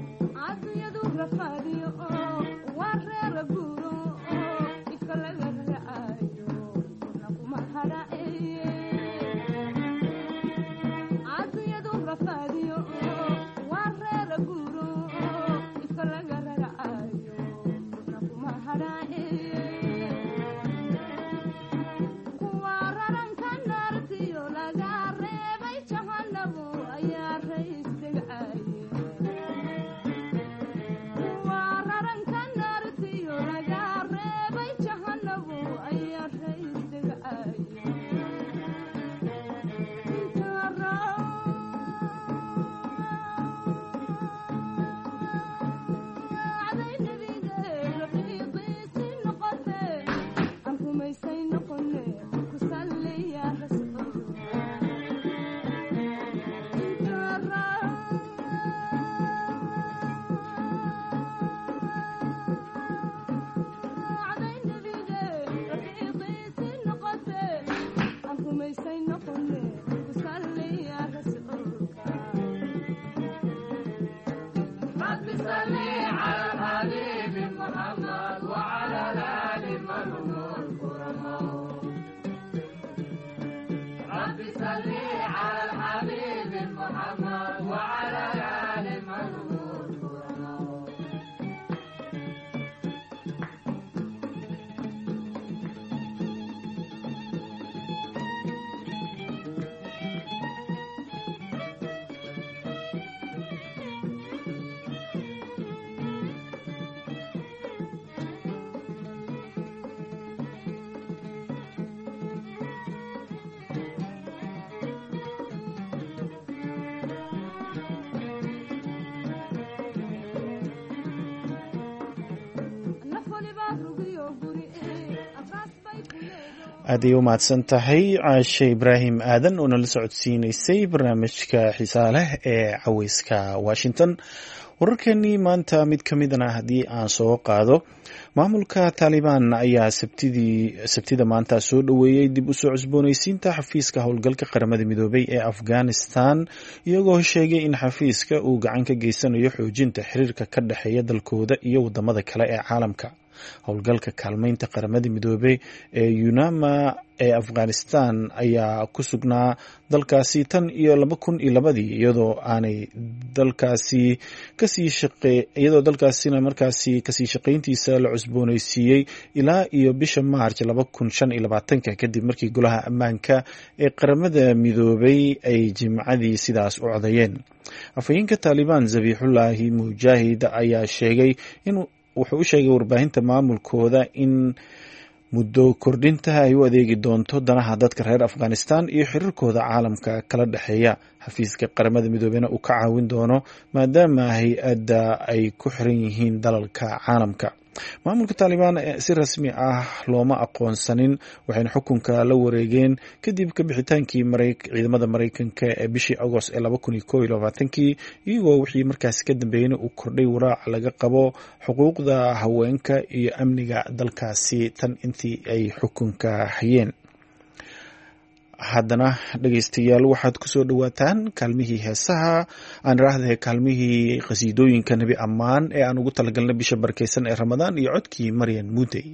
aad ay u mahadsan tahay caashe ibraahim aadan oo nala socodsiinaysay barnaamijka xiisaha leh ee caweyska washington wararkeenii maanta mid ka midana haddii aan soo qaado maamulka taalibaan ayaa sabtidii sabtida maanta soo dhoweeyey dib u soo cusboonaysiinta xafiiska howlgalka qaramada midoobay ee afghanistan iyagoo sheegay in xafiiska uu gacan ka geysanayo xoojinta xiriirka ka dhexeeya dalkooda iyo wadamada kale ee caalamka howlgalka kaalmeynta qaramada midoobey ee unama ee afghanistan ayaa ku sugnaa dalkaasi tan iyo laba kun iyo labadii iyadoo aanay dalkaasi kasii shaqe iyadoo dalkaasina markaasi kasii shaqayntiisa la cusboonaysiiyey ilaa iyo bisha maarch laba kun shan iyo labaatanka kadib markii golaha ammaanka ee qaramada midoobay ay jimcadii sidaas u codayeen afhayeenka taalibaan zabiixullaahi mujaahid ayaa sheegay in wuxuu u sheegay warbaahinta maamulkooda in muddo kordhinta ay u adeegi doonto danaha dadka reer afghanistan iyo xiriirkooda caalamka kala dhexeeya xafiiska qaramada midoobena uu ka caawin doono maadaama hay-adda ay ku xiran yihiin dalalka caalamka maamulka taalibaan si rasmi ah looma aqoonsanin waxayna xukunka la wareegeen kadib ka bixitaankii ciidamada maraykanka ee bishii agost ee laba kun iyo koob iyo labaatankii iyagoo wixii markaasi ka dambeeyeyna uu kordhay walaac laga qabo xuquuqda haweenka iyo amniga dalkaasi tan intii ay xukunka hayeen haddana dhegaystayaal waxaad ku soo dhowaataan kaalmihii heesaha aan raahdahay kaalmihii qasiidooyinka nebi ammaan ee aan ugu talagalnay bisha barkeysan ee ramadaan iyo codkii maryan muudey.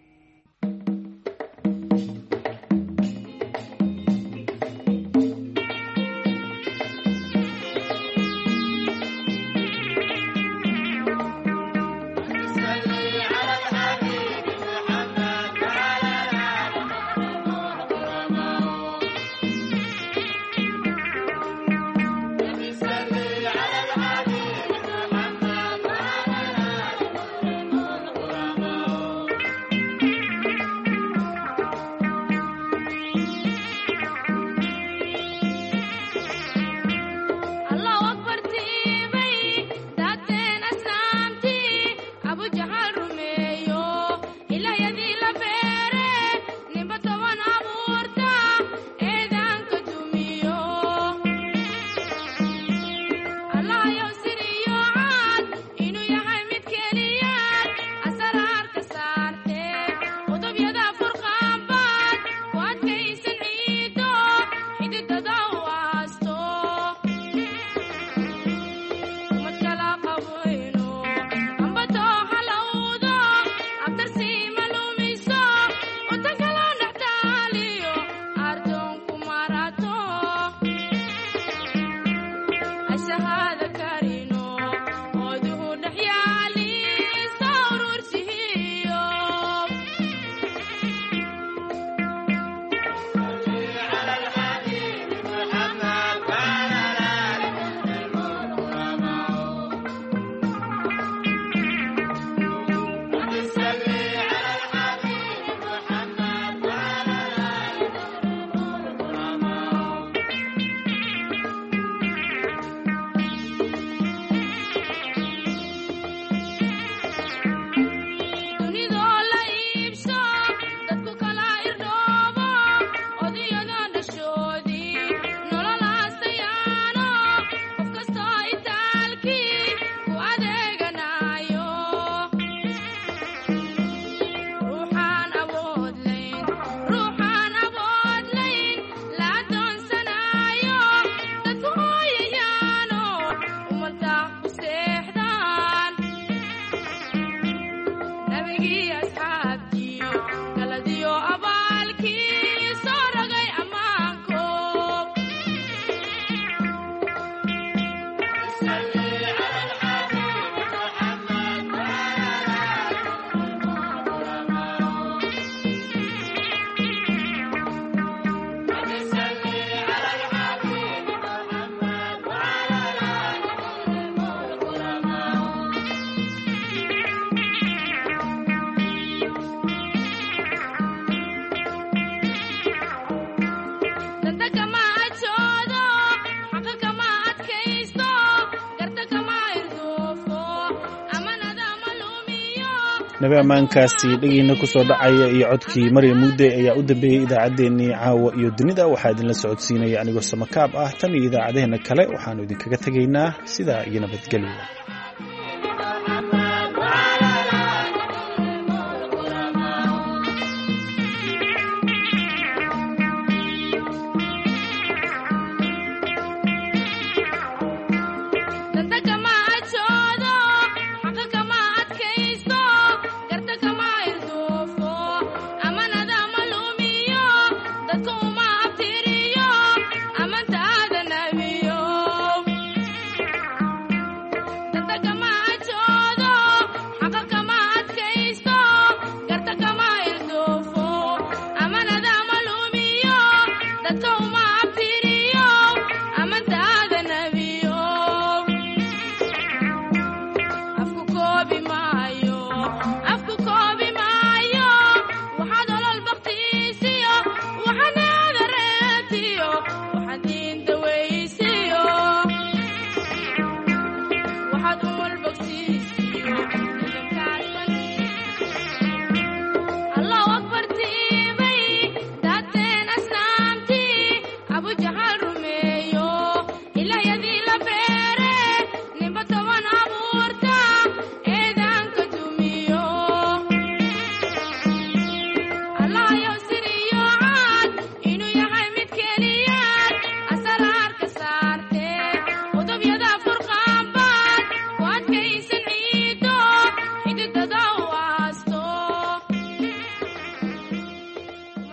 nabi ammaankaasi dhegeyna ku soo dhacaya iyo codkii maryam muude ayaa u dambeeyey idaacaddeenii caawa iyo dunida. waxaa idinla socodsiinaya anigoo samakaab ah. tan iyo idaacadeena kale waxaanu idinkaga tegaynaa sidaa iyo nabadgelyo.